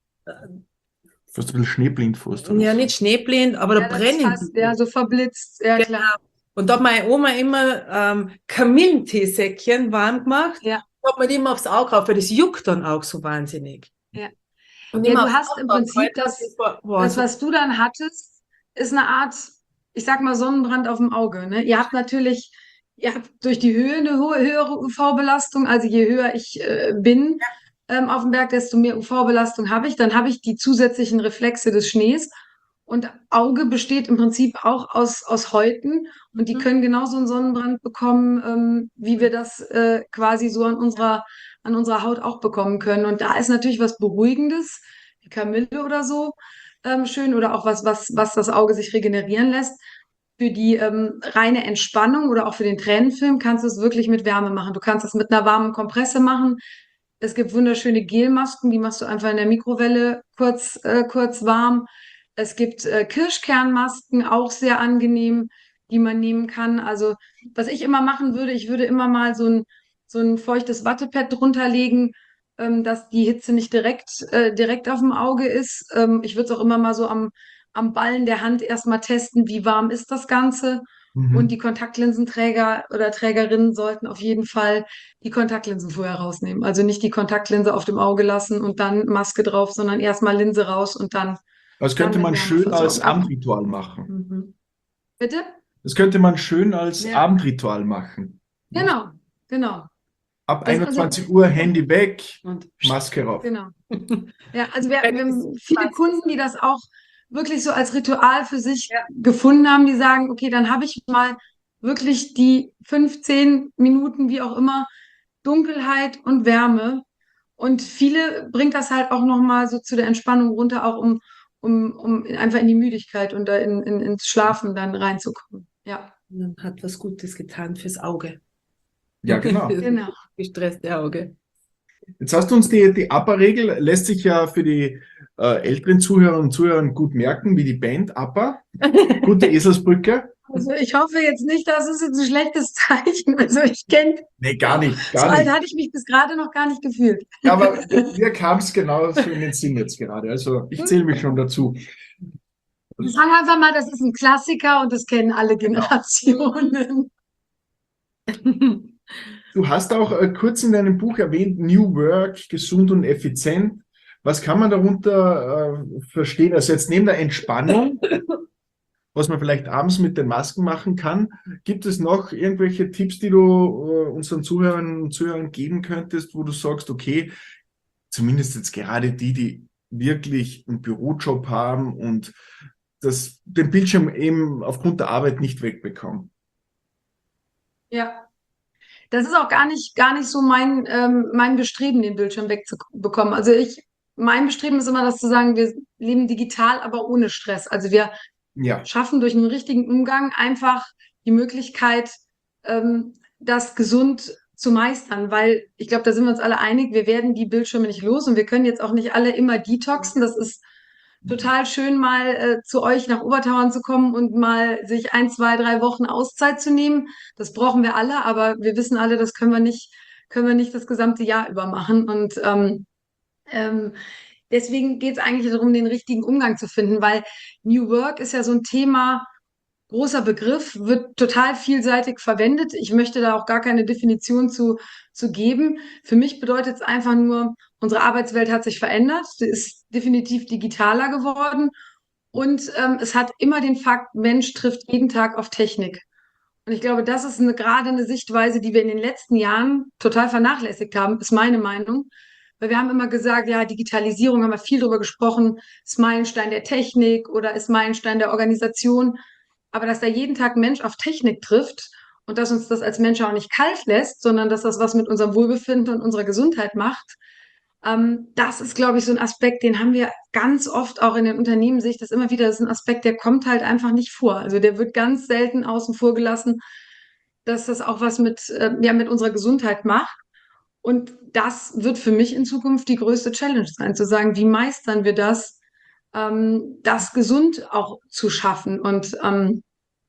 Fast ein bisschen schneeblind fast. Oder ja, so. nicht schneeblind, aber da Ja, das ist brennen fast, die. ja, so verblitzt, ja Genau. klar. Und da hat meine Oma immer ähm, Kamillenteesäckchen warm gemacht. Ja, Da hat man die immer aufs Auge drauf, weil das juckt dann auch so wahnsinnig. ja. Und Ja, immer du aufs hast Auge im drauf Prinzip gehalten, das, das war, war das, so. was du dann hattest, ist eine Art, ich sag mal, Sonnenbrand auf dem Auge. Ne? Ihr habt natürlich, ihr habt durch die Höhe eine hohe, höhere U V-Belastung. Also je höher ich äh, bin ähm, auf dem Berg, desto mehr U V-Belastung habe ich. Dann habe ich die zusätzlichen Reflexe des Schnees. Und Auge besteht im Prinzip auch aus, aus Häuten. Und die Mhm. können genauso einen Sonnenbrand bekommen, ähm, wie wir das äh, quasi so an unserer, an unserer Haut auch bekommen können. Und da ist natürlich was Beruhigendes, wie Kamille oder so, ähm, schön, oder auch was, was, was das Auge sich regenerieren lässt. Für die ähm, reine Entspannung oder auch für den Tränenfilm kannst du es wirklich mit Wärme machen. Du kannst es mit einer warmen Kompresse machen. Es gibt wunderschöne Gelmasken, die machst du einfach in der Mikrowelle kurz, äh, kurz warm. Es gibt äh, Kirschkernmasken, auch sehr angenehm, die man nehmen kann. Also was ich immer machen würde, ich würde immer mal so ein, so ein feuchtes Wattepad drunter legen, ähm, dass die Hitze nicht direkt, äh, direkt auf dem Auge ist. Ähm, ich würde es auch immer mal so am, am Ballen der Hand erstmal testen, wie warm ist das Ganze. Und die Mhm. Kontaktlinsenträger oder Trägerinnen sollten auf jeden Fall die Kontaktlinsen vorher rausnehmen. Also nicht die Kontaktlinse auf dem Auge lassen und dann Maske drauf, sondern erstmal Linse raus und dann, Das dann könnte mit man Wärme schön als versorgen. Aber Abendritual machen. Mhm. bitte? Das könnte man schön als Ja. Abendritual machen. Nicht? Genau, genau. Ab Das, also, einundzwanzig Uhr Handy weg, Und Maske rauf. genau. Ja, also wir, wir haben viele Kunden, die das auch wirklich so als Ritual für sich Ja. gefunden haben, die sagen, okay, dann habe ich mal wirklich die fünfzehn Minuten, wie auch immer, Dunkelheit und Wärme. Und viele bringt das halt auch nochmal so zu der Entspannung runter, auch um, um, um einfach in die Müdigkeit und da in, in, ins Schlafen dann reinzukommen. Ja, man hat was Gutes getan fürs Auge. Ja, genau. Fürs genau. gestresste Auge. Jetzt hast du uns die, die APA-Regel, lässt sich ja für die äh, älteren Zuhörer und Zuhörer gut merken, wie die Band APA. Gute Eselsbrücke. Also ich hoffe jetzt nicht, das ist jetzt ein schlechtes Zeichen. Also ich kenne, Nee, gar nicht, so gar alt nicht. hatte ich mich bis gerade noch gar nicht gefühlt. Aber mir kam es genau so in den Sinn jetzt gerade. Also ich zähle mich schon dazu. Wir sagen einfach mal, das ist ein Klassiker und das kennen alle Generationen. Du hast auch äh, kurz in deinem Buch erwähnt, New Work, gesund und effizient. Was kann man darunter äh, verstehen? Also jetzt neben der Entspannung, was man vielleicht abends mit den Masken machen kann, gibt es noch irgendwelche Tipps, die du äh, unseren Zuhörern und Zuhörern geben könntest, wo du sagst, okay, zumindest jetzt gerade die, die wirklich einen Bürojob haben und das, den Bildschirm eben aufgrund der Arbeit nicht wegbekommen? Ja. Das ist auch gar nicht, gar nicht so mein, ähm, mein Bestreben, den Bildschirm wegzubekommen. Also ich, mein Bestreben ist immer das zu sagen, wir leben digital, aber ohne Stress. Also wir Ja, schaffen durch einen richtigen Umgang einfach die Möglichkeit, ähm, das gesund zu meistern, weil ich glaube, da sind wir uns alle einig, wir werden die Bildschirme nicht los und wir können jetzt auch nicht alle immer detoxen. Das ist total schön, mal äh, zu euch nach Obertauern zu kommen und mal sich ein, zwei, drei Wochen Auszeit zu nehmen. Das brauchen wir alle, aber wir wissen alle, das können wir nicht, können wir nicht das gesamte Jahr über machen. Und ähm, ähm, deswegen geht es eigentlich darum, den richtigen Umgang zu finden, weil New Work ist ja so ein Thema, großer Begriff, wird total vielseitig verwendet. Ich möchte da auch gar keine Definition zu, zu geben. Für mich bedeutet es einfach nur, unsere Arbeitswelt hat sich verändert, sie ist definitiv digitaler geworden und ähm, es hat immer den Fakt, Mensch trifft jeden Tag auf Technik. Und ich glaube, das ist eine, gerade eine Sichtweise, die wir in den letzten Jahren total vernachlässigt haben, ist meine Meinung. Weil wir haben immer gesagt, ja, Digitalisierung, haben wir viel darüber gesprochen, ist Meilenstein der Technik oder ist Meilenstein der Organisation. Aber dass da jeden Tag ein Mensch auf Technik trifft und dass uns das als Mensch auch nicht kalt lässt, sondern dass das was mit unserem Wohlbefinden und unserer Gesundheit macht, ähm, das ist, glaube ich, so ein Aspekt, den haben wir ganz oft auch in den Unternehmen, sehe ich das immer wieder, das ist ein Aspekt, der kommt halt einfach nicht vor. Also der wird ganz selten außen vor gelassen, dass das auch was mit, äh, ja, mit unserer Gesundheit macht. Und das wird für mich in Zukunft die größte Challenge sein, zu sagen, wie meistern wir das, ähm, das gesund auch zu schaffen. Und ähm,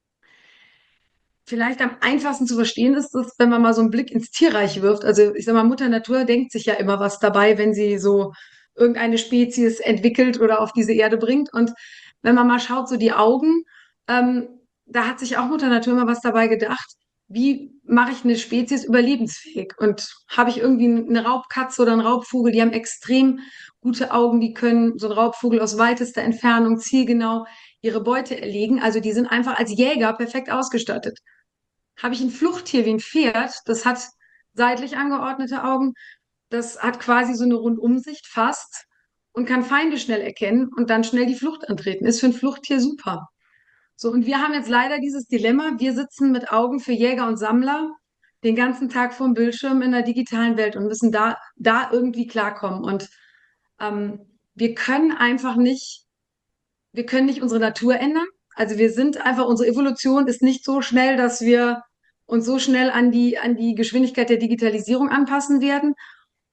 vielleicht am einfachsten zu verstehen ist es, wenn man mal so einen Blick ins Tierreich wirft. Also ich sag mal, Mutter Natur denkt sich ja immer was dabei, wenn sie so irgendeine Spezies entwickelt oder auf diese Erde bringt. Und wenn man mal schaut, so die Augen, ähm, da hat sich auch Mutter Natur immer was dabei gedacht. Wie mache ich eine Spezies überlebensfähig? Und habe ich irgendwie eine Raubkatze oder einen Raubvogel, die haben extrem gute Augen, die können so ein Raubvogel aus weitester Entfernung zielgenau ihre Beute erlegen. Also die sind einfach als Jäger perfekt ausgestattet. Habe ich ein Fluchttier wie ein Pferd, das hat seitlich angeordnete Augen, das hat quasi so eine Rundumsicht fast und kann Feinde schnell erkennen und dann schnell die Flucht antreten. Ist für ein Fluchttier super. So, und wir haben jetzt leider dieses Dilemma, wir sitzen mit Augen für Jäger und Sammler den ganzen Tag vorm Bildschirm in der digitalen Welt und müssen da, da irgendwie klarkommen. Und ähm, wir können einfach nicht, wir können nicht unsere Natur ändern. Also wir sind einfach, unsere Evolution ist nicht so schnell, dass wir uns so schnell an die, an die Geschwindigkeit der Digitalisierung anpassen werden.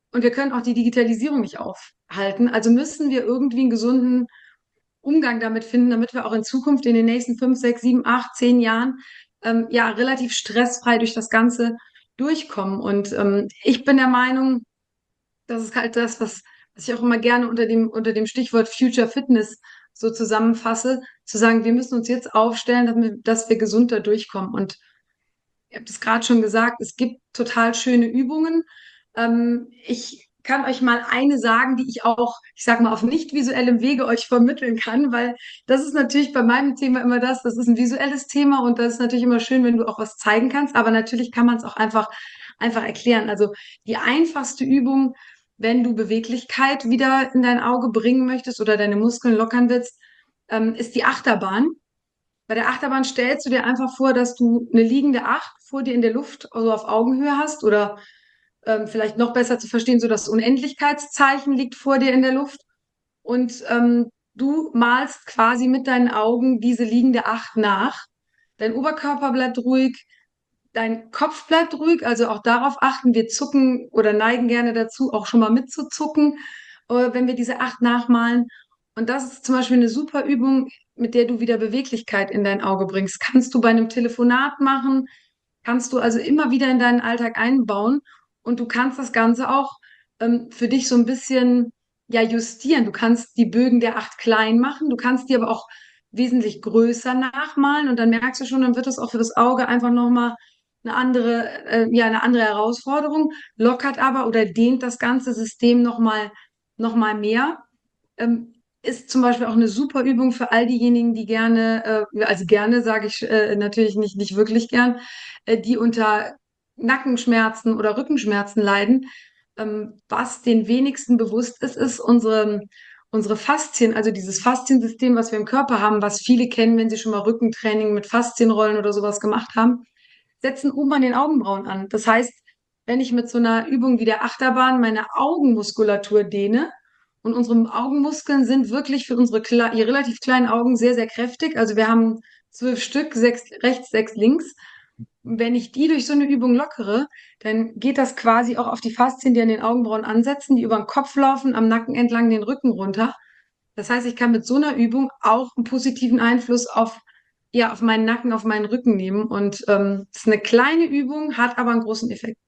und wir können auch die Digitalisierung nicht aufhalten. Also müssen wir irgendwie einen gesunden Umgang damit finden, damit wir auch in Zukunft in den nächsten fünf, sechs, sieben, acht, zehn Jahren ähm, ja relativ stressfrei durch das Ganze durchkommen. Und ähm, ich bin der Meinung, das ist halt das, was, was ich auch immer gerne unter dem, unter dem Stichwort Future Fitness so zusammenfasse, zu sagen, wir müssen uns jetzt aufstellen, damit, dass wir gesund da durchkommen. Und ihr habt es gerade schon gesagt, es gibt total schöne Übungen. Ähm, ich kann euch mal eine sagen, die ich auch, ich sag mal, auf nicht visuellem Wege euch vermitteln kann, weil das ist natürlich bei meinem Thema immer das, das ist ein visuelles Thema und das ist natürlich immer schön, wenn du auch was zeigen kannst, aber natürlich kann man es auch einfach, einfach erklären. Also die einfachste Übung, wenn du Beweglichkeit wieder in dein Auge bringen möchtest oder deine Muskeln lockern willst, ähm, ist die Achterbahn. Bei der Achterbahn stellst du dir einfach vor, dass du eine liegende Acht vor dir in der Luft, also auf Augenhöhe hast oder ähm, vielleicht noch besser zu verstehen, so das Unendlichkeitszeichen liegt vor dir in der Luft und ähm, du malst quasi mit deinen Augen diese liegende Acht nach. Dein Oberkörper bleibt ruhig, dein Kopf bleibt ruhig, also auch darauf achten. Wir zucken oder neigen gerne dazu, auch schon mal mitzuzucken, äh, wenn wir diese Acht nachmalen. Und das ist zum Beispiel eine super Übung, mit der du wieder Beweglichkeit in dein Auge bringst. Kannst du bei einem Telefonat machen, kannst du also immer wieder in deinen Alltag einbauen und du kannst das Ganze auch ähm, für dich so ein bisschen ja justieren. Du kannst die Bögen der Acht klein machen, du kannst die aber auch wesentlich größer nachmalen und dann merkst du schon, dann wird das auch für das Auge einfach nochmal eine andere, äh, ja, eine andere Herausforderung, lockert aber oder dehnt das ganze System nochmal noch mal mehr. Ähm, ist zum Beispiel auch eine super Übung für all diejenigen, die gerne, äh, also gerne sage ich äh, natürlich nicht, nicht wirklich gern, äh, die unter Nackenschmerzen oder Rückenschmerzen leiden. Ähm, was den wenigsten bewusst ist, ist unsere, unsere Faszien, also dieses Fasziensystem, was wir im Körper haben, was viele kennen, wenn sie schon mal Rückentraining mit Faszienrollen oder sowas gemacht haben, setzen oben an den Augenbrauen an. Das heißt, wenn ich mit so einer Übung wie der Achterbahn meine Augenmuskulatur dehne, und unsere Augenmuskeln sind wirklich für unsere kle relativ kleinen Augen sehr, sehr kräftig. Also wir haben zwölf Stück, sechs rechts, sechs links. Und wenn ich die durch so eine Übung lockere, dann geht das quasi auch auf die Faszien, die an den Augenbrauen ansetzen, die über den Kopf laufen, am Nacken entlang den Rücken runter. Das heißt, ich kann mit so einer Übung auch einen positiven Einfluss auf, ja, auf meinen Nacken, auf meinen Rücken nehmen. Und ähm, es ist eine kleine Übung, hat aber einen großen Effekt.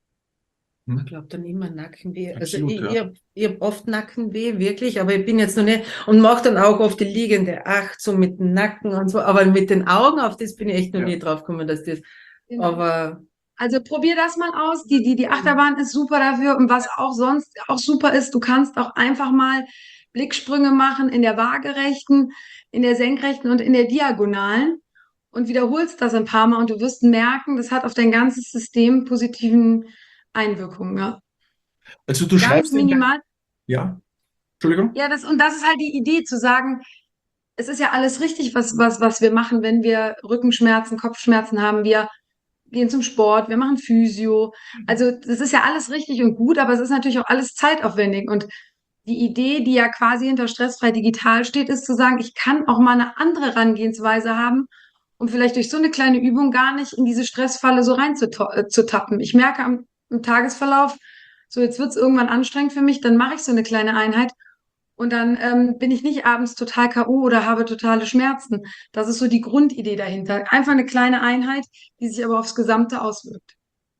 Ich glaube dann immer Nackenweh. Also Absolut, ich, ja. ich habe hab oft Nackenweh, wirklich, aber ich bin jetzt noch nicht und mache dann auch oft die liegende Acht, so mit dem Nacken und so, aber mit den Augen, auf das bin ich echt noch Ja. nie drauf gekommen, dass das, Genau. aber Also probier das mal aus. Die, die, die Achterbahn ist super dafür. Und was auch sonst auch super ist, du kannst auch einfach mal Blicksprünge machen in der waagerechten, in der senkrechten und in der diagonalen und wiederholst das ein paar Mal und du wirst merken, das hat auf dein ganzes System positiven Einwirkungen. Ja. Also du Ganz schreibst in dein, minimal. ja, Entschuldigung? Ja, das, und das ist halt die Idee, zu sagen, es ist ja alles richtig, was, was, was wir machen, wenn wir Rückenschmerzen, Kopfschmerzen haben. Wir gehen zum Sport, wir machen Physio. Also das ist ja alles richtig und gut, aber es ist natürlich auch alles zeitaufwendig. Und die Idee, die ja quasi hinter Stressfrei Digital steht, ist zu sagen, ich kann auch mal eine andere Herangehensweise haben, um vielleicht durch so eine kleine Übung gar nicht in diese Stressfalle so rein zu, äh, zu tappen. Ich merke am, im Tagesverlauf, so jetzt wird es irgendwann anstrengend für mich, dann mache ich so eine kleine Einheit und dann ähm, bin ich nicht abends total K O oder habe totale Schmerzen. Das ist so die Grundidee dahinter. Einfach eine kleine Einheit, die sich aber aufs Gesamte auswirkt.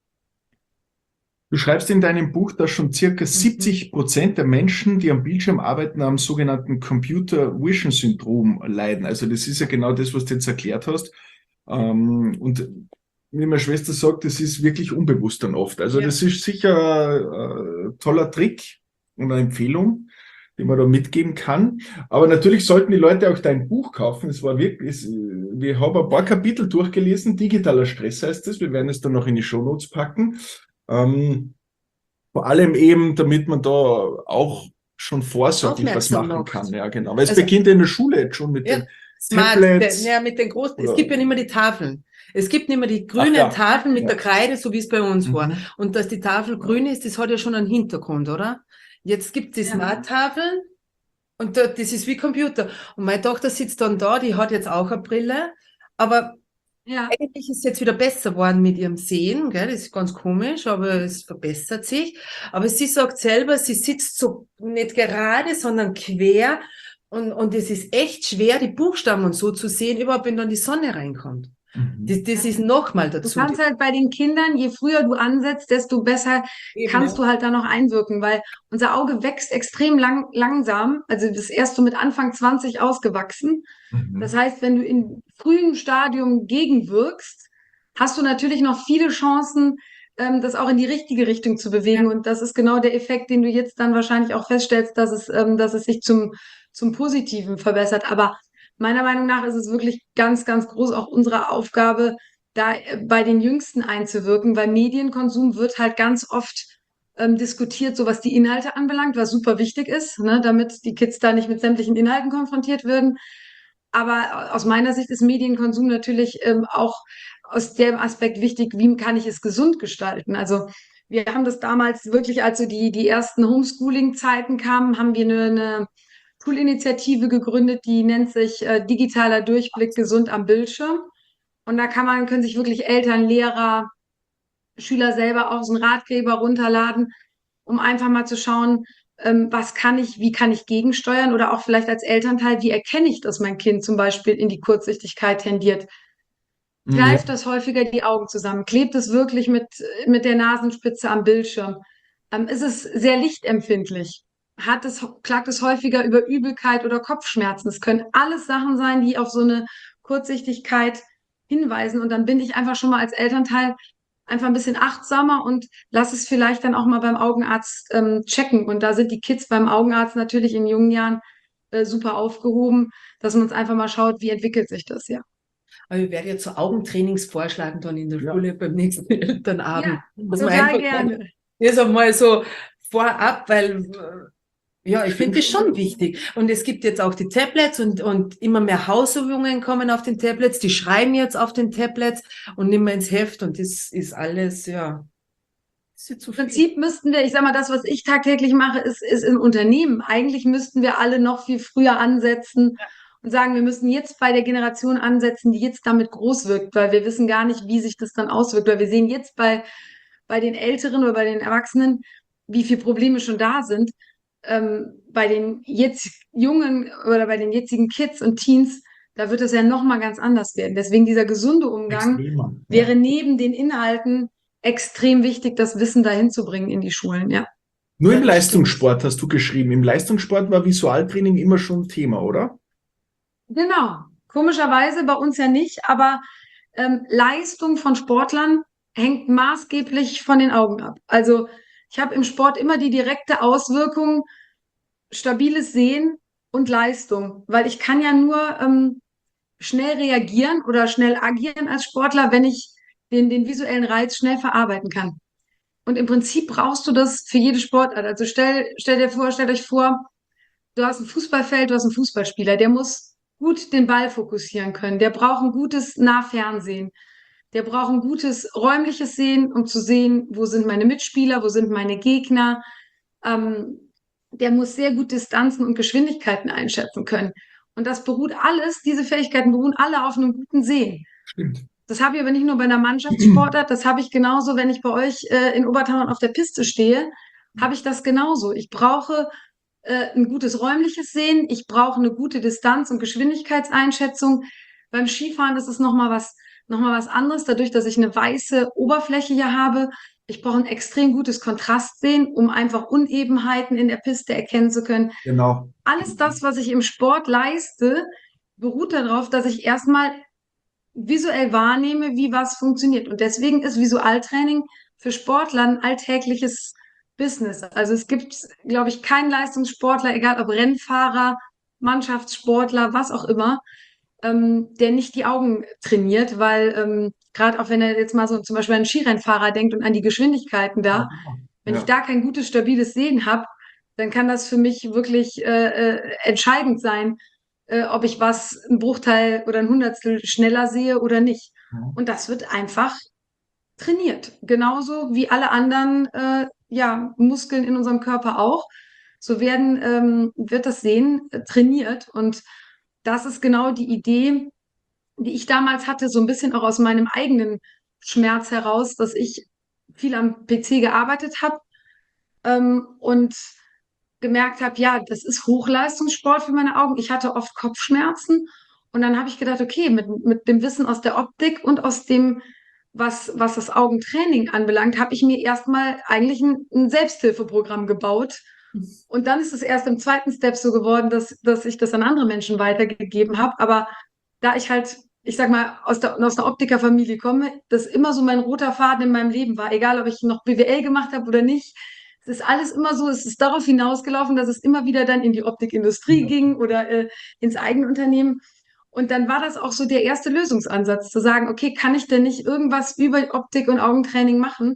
Du schreibst in deinem Buch, dass schon circa siebzig Prozent der Menschen, die am Bildschirm arbeiten, am sogenannten Computer Vision Syndrom leiden. Also das ist ja genau das, was du jetzt erklärt hast. Und wie meine Schwester sagt, das ist wirklich unbewusst dann oft. Also Ja. das ist sicher ein toller Trick und eine Empfehlung, die man da mitgeben kann. Aber natürlich sollten die Leute auch dein Buch kaufen. Es war wirklich, es, wir haben ein paar Kapitel durchgelesen. Digitaler Stress heißt es. Wir werden es dann noch in die Shownotes packen. Ähm, vor allem eben, damit man da auch schon vorsorglich was Aufmerksam machen macht. kann. Ja, genau. Weil es Also- beginnt in der Schule jetzt schon mit Ja, den Smart, Tablets. der, ja, mit den großen, es Oder- gibt ja nicht mehr die Tafeln. Es gibt nicht mehr die grünen ja. Tafeln mit Ja. der Kreide, so wie es bei uns war. Mhm. Und dass die Tafel grün ist, das hat ja schon einen Hintergrund, oder? Jetzt gibt es die Ja. Smart-Tafeln und da, das ist wie Computer. Und meine Tochter sitzt dann da, die hat jetzt auch eine Brille, aber Ja. Eigentlich ist es jetzt wieder besser geworden mit ihrem Sehen, gell? Das ist ganz komisch, aber es verbessert sich. Aber sie sagt selber, sie sitzt so nicht gerade, sondern quer. Und, und es ist echt schwer, die Buchstaben und so zu sehen, überhaupt wenn dann die Sonne reinkommt. Mhm. Das, das ist nochmal Du dazu. kannst halt bei den Kindern, je früher du ansetzt, desto besser Eben, kannst ja. du halt da noch einwirken, weil unser Auge wächst extrem lang, langsam. Also das ist erst so mit Anfang zwanzig ausgewachsen. Das Mhm. heißt, wenn du in frühem Stadium gegenwirkst, hast du natürlich noch viele Chancen, ähm, das auch in die richtige Richtung zu bewegen. Und das ist genau der Effekt, den du jetzt dann wahrscheinlich auch feststellst, dass es, ähm, dass es sich zum, zum Positiven verbessert. Aber meiner Meinung nach ist es wirklich ganz, ganz groß auch unsere Aufgabe, da äh, bei den Jüngsten einzuwirken, weil Medienkonsum wird halt ganz oft ähm, diskutiert, so was die Inhalte anbelangt, was super wichtig ist, ne, damit die Kids da nicht mit sämtlichen Inhalten konfrontiert werden. Aber aus meiner Sicht ist Medienkonsum natürlich ähm, auch aus dem Aspekt wichtig, wie kann ich es gesund gestalten? Also wir haben das damals wirklich, als so die, die ersten Homeschooling-Zeiten kamen, haben wir eine, eine Schulinitiative gegründet, die nennt sich äh, Digitaler Durchblick gesund am Bildschirm. Und da kann man, können sich wirklich Eltern, Lehrer, Schüler selber auch so einen Ratgeber runterladen, um einfach mal zu schauen, ähm, was kann ich, wie kann ich gegensteuern oder auch vielleicht als Elternteil, wie erkenne ich, dass mein Kind zum Beispiel in die Kurzsichtigkeit tendiert? Ja, Kneift das häufiger die Augen zusammen? Klebt es wirklich mit, mit der Nasenspitze am Bildschirm? Ähm, ist es sehr lichtempfindlich? Hat es, klagt es häufiger über Übelkeit oder Kopfschmerzen? Es können alles Sachen sein, die auf so eine Kurzsichtigkeit hinweisen. Und dann bin ich einfach schon mal als Elternteil einfach ein bisschen achtsamer und lass es vielleicht dann auch mal beim Augenarzt ähm, checken. Und da sind die Kids beim Augenarzt natürlich in jungen Jahren äh, super aufgehoben, dass man uns einfach mal schaut, wie entwickelt sich das, ja. Aber ich werde jetzt so Augentrainings vorschlagen dann in der ja. Schule beim nächsten Elternabend. Ja, Dass man total einfach gerne. das einmal so vorab, weil äh, ja, ich finde das schon wichtig. Und es gibt jetzt auch die Tablets und, und immer mehr Hausübungen kommen auf den Tablets, die schreiben jetzt auf den Tablets und nehmen wir ins Heft und das ist alles, ja, das ist zu Im viel. Prinzip müssten wir, ich sag mal, das, was ich tagtäglich mache, ist, ist im Unternehmen. Eigentlich müssten wir alle noch viel früher ansetzen und sagen, wir müssen jetzt bei der Generation ansetzen, die jetzt damit groß wirkt, weil wir wissen gar nicht, wie sich das dann auswirkt, weil wir sehen jetzt bei, bei den Älteren oder bei den Erwachsenen, wie viele Probleme schon da sind. Ähm, bei den jetzt Jungen oder bei den jetzigen Kids und Teens, da wird es ja noch mal ganz anders werden. Deswegen dieser gesunde Umgang Extremer. Ja. wäre neben den Inhalten extrem wichtig, das Wissen dahin zu bringen in die Schulen, ja. Nur Ja, im das stimmt. Leistungssport hast du geschrieben. Im Leistungssport war Visualtraining immer schon Thema, oder? Genau. Komischerweise bei uns ja nicht, aber ähm, Leistung von Sportlern hängt maßgeblich von den Augen ab. Also ich habe im Sport immer die direkte Auswirkung, stabiles Sehen und Leistung, weil ich kann ja nur ähm, schnell reagieren oder schnell agieren als Sportler, wenn ich den, den visuellen Reiz schnell verarbeiten kann. Und im Prinzip brauchst du das für jede Sportart. Also stell, stell dir vor, stellt euch vor, du hast ein Fußballfeld, du hast einen Fußballspieler, der muss gut den Ball fokussieren können. Der braucht ein gutes Nahfernsehen. Der braucht ein gutes räumliches Sehen, um zu sehen, wo sind meine Mitspieler, wo sind meine Gegner. Ähm, der muss sehr gut Distanzen und Geschwindigkeiten einschätzen können. Und das beruht alles, diese Fähigkeiten beruhen alle auf einem guten Sehen. Stimmt. Das habe ich aber nicht nur bei einer Mannschaftssportart, das habe ich genauso, wenn ich bei euch äh, in Obertauern auf der Piste stehe, habe ich das genauso. Ich brauche äh, ein gutes räumliches Sehen, ich brauche eine gute Distanz- und Geschwindigkeitseinschätzung. Beim Skifahren ist es nochmal was, noch mal was anderes, dadurch, dass ich eine weiße Oberfläche hier habe. Ich brauche ein extrem gutes Kontrastsehen, um einfach Unebenheiten in der Piste erkennen zu können. Genau. Alles das, was ich im Sport leiste, beruht darauf, dass ich erstmal visuell wahrnehme, wie was funktioniert. Und deswegen ist Visualtraining für Sportler ein alltägliches Business. Also es gibt, glaube ich, keinen Leistungssportler, egal ob Rennfahrer, Mannschaftssportler, was auch immer, ähm, der nicht die Augen trainiert, weil ähm, gerade auch wenn er jetzt mal so zum Beispiel an einen Skirennfahrer denkt und an die Geschwindigkeiten da, wenn ich Ja. da kein gutes, stabiles Sehen habe, dann kann das für mich wirklich äh, äh, entscheidend sein, äh, ob ich was ein Bruchteil oder ein Hundertstel schneller sehe oder nicht. Und das wird einfach trainiert. Genauso wie alle anderen äh, ja, Muskeln in unserem Körper auch. So werden, ähm, wird das Sehen äh, trainiert. Und das ist genau die Idee, die ich damals hatte, so ein bisschen auch aus meinem eigenen Schmerz heraus, dass ich viel am P C gearbeitet habe ähm, und gemerkt habe, ja, das ist Hochleistungssport für meine Augen. Ich hatte oft Kopfschmerzen und dann habe ich gedacht, okay, mit, mit dem Wissen aus der Optik und aus dem, was, was das Augentraining anbelangt, habe ich mir erstmal eigentlich ein, ein Selbsthilfeprogramm gebaut. Und dann ist es erst im zweiten Step so geworden, dass, dass ich das an andere Menschen weitergegeben habe. Aber da ich halt, ich sag mal, aus der, aus einer Optikerfamilie komme, das immer so mein roter Faden in meinem Leben war, egal ob ich noch B W L gemacht habe oder nicht. Es ist alles immer so, es ist darauf hinausgelaufen, dass es immer wieder dann in die Optikindustrie Ja. ging oder äh, ins eigene Unternehmen. Und dann war das auch so der erste Lösungsansatz, zu sagen, okay, kann ich denn nicht irgendwas über Optik und Augentraining machen?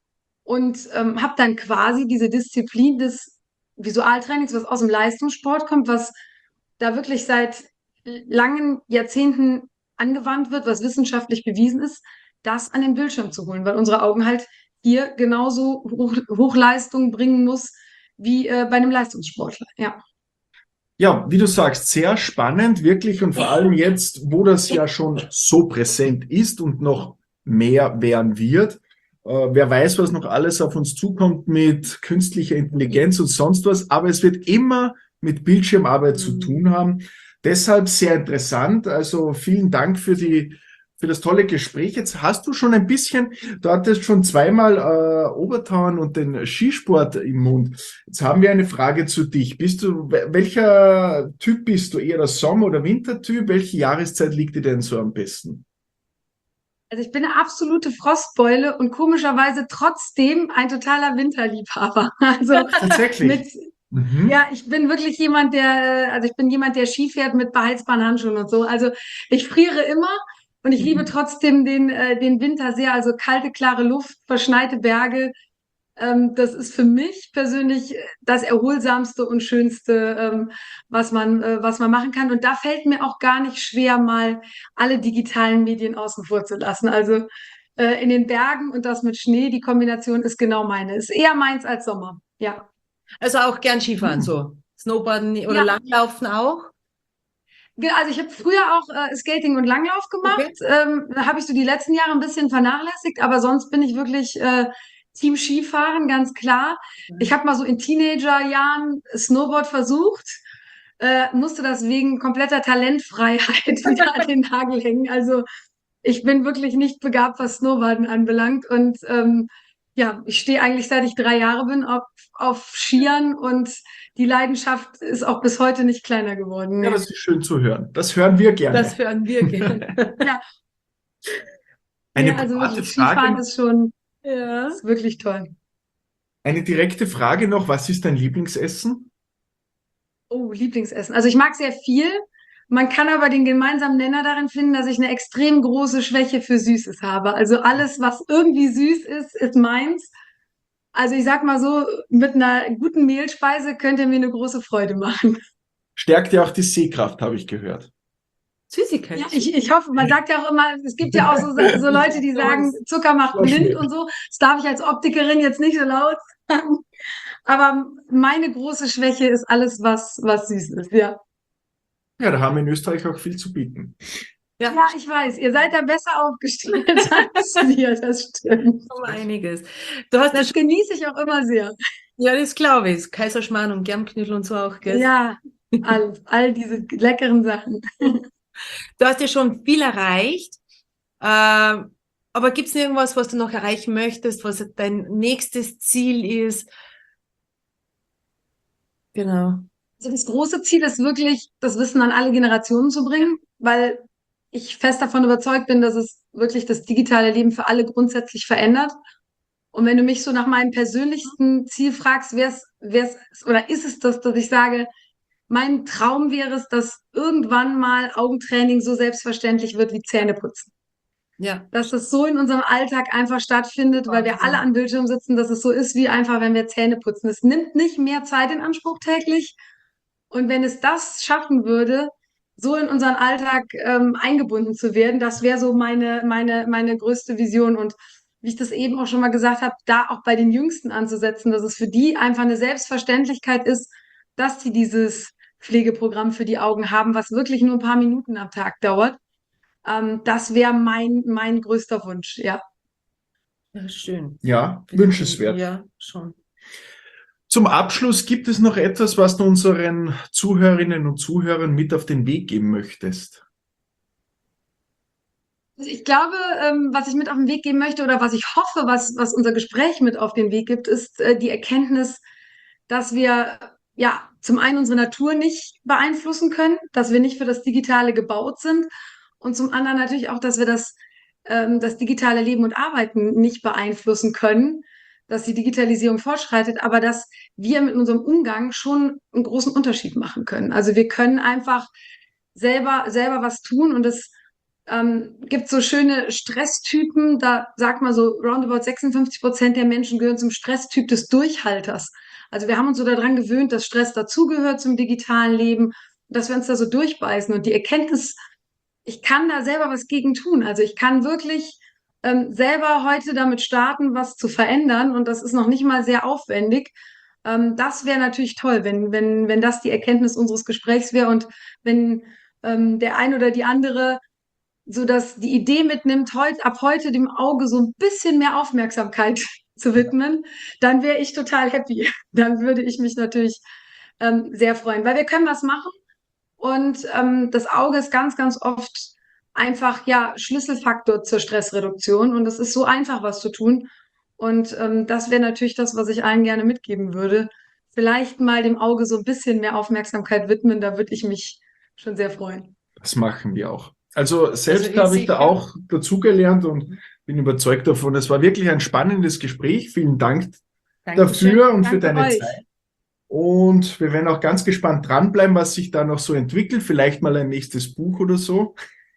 Und ähm, habe dann quasi diese Disziplin des Visualtrainings, was aus dem Leistungssport kommt, was da wirklich seit langen Jahrzehnten angewandt wird, was wissenschaftlich bewiesen ist, das an den Bildschirm zu holen, weil unsere Augen halt hier genauso Hoch Hochleistung bringen muss wie äh, bei einem Leistungssportler. Ja. Ja, wie du sagst, sehr spannend, wirklich. Und vor allem jetzt, wo das ja schon so präsent ist und noch mehr werden wird. Äh, wer weiß, was noch alles auf uns zukommt mit künstlicher Intelligenz und sonst was. Aber es wird immer mit Bildschirmarbeit mhm. zu tun haben. Deshalb sehr interessant. Also vielen Dank für die für das tolle Gespräch. Jetzt hast du schon ein bisschen, du hattest schon zweimal äh, Obertauern und den Skisport im Mund. Jetzt haben wir eine Frage zu dich. Bist du, welcher Typ bist du? Eher der Sommer- oder Wintertyp? Welche Jahreszeit liegt dir denn so am besten? Also ich bin eine absolute Frostbeule und komischerweise trotzdem ein totaler Winterliebhaber. Also tatsächlich. Mit, mhm. Ja, ich bin wirklich jemand, der, also ich bin jemand, der Ski fährt mit beheizbaren Handschuhen und so. Also ich friere immer. Und ich liebe trotzdem den, äh, den Winter sehr, also kalte, klare Luft, verschneite Berge. Ähm, das ist für mich persönlich das Erholsamste und Schönste, ähm, was man, äh, was man machen kann. Und da fällt mir auch gar nicht schwer, mal alle digitalen Medien außen vor zu lassen. Also äh, in den Bergen und das mit Schnee, die Kombination ist genau meine. Ist eher meins als Sommer, ja. Also auch gern Skifahren, mhm. so. Snowboarden oder ja. Langlaufen auch? Also ich habe früher auch äh, Skating und Langlauf gemacht. Okay. Ähm, da habe ich so die letzten Jahre ein bisschen vernachlässigt, aber sonst bin ich wirklich äh, Team Skifahren, ganz klar. Mhm. Ich habe mal so in Teenagerjahren Snowboard versucht, äh, musste das wegen kompletter Talentfreiheit wieder an den Nagel hängen. Also ich bin wirklich nicht begabt, was Snowboarden anbelangt. Und ähm, ja, ich stehe eigentlich, seit ich drei Jahre bin, auf, auf Skiern und die Leidenschaft ist auch bis heute nicht kleiner geworden. Nee. Ja, das ist schön zu hören. Das hören wir gerne. Das hören wir gerne. Ja. Eine ja, also private wirklich, Frage. Skifahren ist schon ja. ist wirklich toll. Eine direkte Frage noch. Was ist dein Lieblingsessen? Oh, Lieblingsessen. Also ich mag sehr viel. Man kann aber den gemeinsamen Nenner darin finden, dass ich eine extrem große Schwäche für Süßes habe. Also alles, was irgendwie süß ist, ist meins. Also ich sag mal so, mit einer guten Mehlspeise könnt ihr mir eine große Freude machen. Stärkt ja auch die Sehkraft, habe ich gehört. Süßigkeit. Ja, ich, ich hoffe, man sagt ja auch immer, es gibt ja auch so, so Leute, die sagen, Zucker macht blind und so. Das darf ich als Optikerin jetzt nicht so laut sagen. Aber meine große Schwäche ist alles, was, was süß ist, ja. Ja, da haben wir in Österreich auch viel zu bieten. Ja, ja, ich weiß, ihr seid da besser aufgestellt als wir, das stimmt. Um einiges. Du hast das genieße ich auch immer sehr. Ja, das glaube ich. Kaiserschmarrn und Germknödel und so auch, gell? Ja, all, all diese leckeren Sachen. Du hast ja schon viel erreicht, äh, aber gibt es irgendwas, was du noch erreichen möchtest, was dein nächstes Ziel ist? Genau. Also das große Ziel ist wirklich, das Wissen an alle Generationen zu bringen, weil ich fest davon überzeugt bin, dass es wirklich das digitale Leben für alle grundsätzlich verändert. Und wenn du mich so nach meinem persönlichsten Ziel fragst, wär's, wär's, oder ist es das, dass ich sage, mein Traum wäre es, dass irgendwann mal Augentraining so selbstverständlich wird wie Zähneputzen. Ja. Dass es so in unserem Alltag einfach stattfindet, weil wir alle am Bildschirm sitzen, dass es so ist wie einfach, wenn wir Zähne putzen. Es nimmt nicht mehr Zeit in Anspruch täglich. Und wenn es das schaffen würde, so in unseren Alltag ähm, eingebunden zu werden, das wäre so meine, meine, meine größte Vision. Und wie ich das eben auch schon mal gesagt habe, da auch bei den Jüngsten anzusetzen, dass es für die einfach eine Selbstverständlichkeit ist, dass sie dieses Pflegeprogramm für die Augen haben, was wirklich nur ein paar Minuten am Tag dauert. Ähm, das wäre mein, mein größter Wunsch, ja. Ja, schön. Ja, wünschenswert. Ja, schon. Zum Abschluss, gibt es noch etwas, was du unseren Zuhörerinnen und Zuhörern mit auf den Weg geben möchtest? Also ich glaube, ähm, was ich mit auf den Weg geben möchte oder was ich hoffe, was, was unser Gespräch mit auf den Weg gibt, ist äh, die Erkenntnis, dass wir ja zum einen unsere Natur nicht beeinflussen können, dass wir nicht für das Digitale gebaut sind und zum anderen natürlich auch, dass wir das, ähm, das digitale Leben und Arbeiten nicht beeinflussen können, dass die Digitalisierung fortschreitet, aber dass wir mit unserem Umgang schon einen großen Unterschied machen können. Also wir können einfach selber, selber was tun und es ähm, gibt so schöne Stresstypen, da sagt man so, roundabout sechsundfünfzig Prozent der Menschen gehören zum Stresstyp des Durchhalters. Also wir haben uns so daran gewöhnt, dass Stress dazugehört zum digitalen Leben, dass wir uns da so durchbeißen. Und die Erkenntnis, ich kann da selber was gegen tun. Also ich kann wirklich ähm, selber heute damit starten, was zu verändern. Und das ist noch nicht mal sehr aufwendig. Ähm, das wäre natürlich toll, wenn, wenn, wenn das die Erkenntnis unseres Gesprächs wäre und wenn ähm, der ein oder die andere so dass die Idee mitnimmt, heute, ab heute dem Auge so ein bisschen mehr Aufmerksamkeit zu widmen, dann wäre ich total happy. Dann würde ich mich natürlich ähm, sehr freuen, weil wir können was machen und ähm, das Auge ist ganz, ganz oft einfach ja Schlüsselfaktor zur Stressreduktion und es ist so einfach, was zu tun. Und ähm, das wäre natürlich das, was ich allen gerne mitgeben würde. Vielleicht mal dem Auge so ein bisschen mehr Aufmerksamkeit widmen, da würde ich mich schon sehr freuen. Das machen wir auch. Also selbst Also ich habe ich da sicher. auch dazugelernt und bin überzeugt davon, es war wirklich ein spannendes Gespräch. Vielen Dank Dankeschön. dafür und für Danke deine euch. Zeit. Und wir werden auch ganz gespannt dranbleiben, was sich da noch so entwickelt. Vielleicht mal ein nächstes Buch oder so.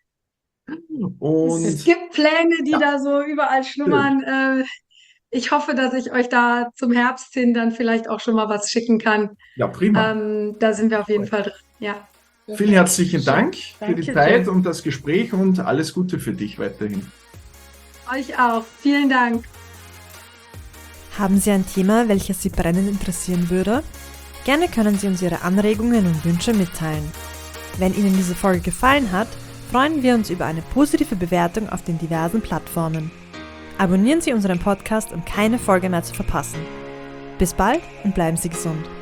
Es Und gibt Pläne, die ja, da so überall schlummern. Äh, ich hoffe, dass ich euch da zum Herbst hin dann vielleicht auch schon mal was schicken kann. ja, prima. Ähm, da sind wir auf jeden Fall dran. Ja. Vielen herzlichen Dank für die Dankeschön. Zeit und das Gespräch und alles Gute für dich weiterhin. Euch auch. Vielen Dank. Haben Sie ein Thema, welches Sie brennend interessieren würde? Gerne können Sie uns Ihre Anregungen und Wünsche mitteilen. Wenn Ihnen diese Folge gefallen hat, freuen wir uns über eine positive Bewertung auf den diversen Plattformen. Abonnieren Sie unseren Podcast, um keine Folge mehr zu verpassen. Bis bald und bleiben Sie gesund.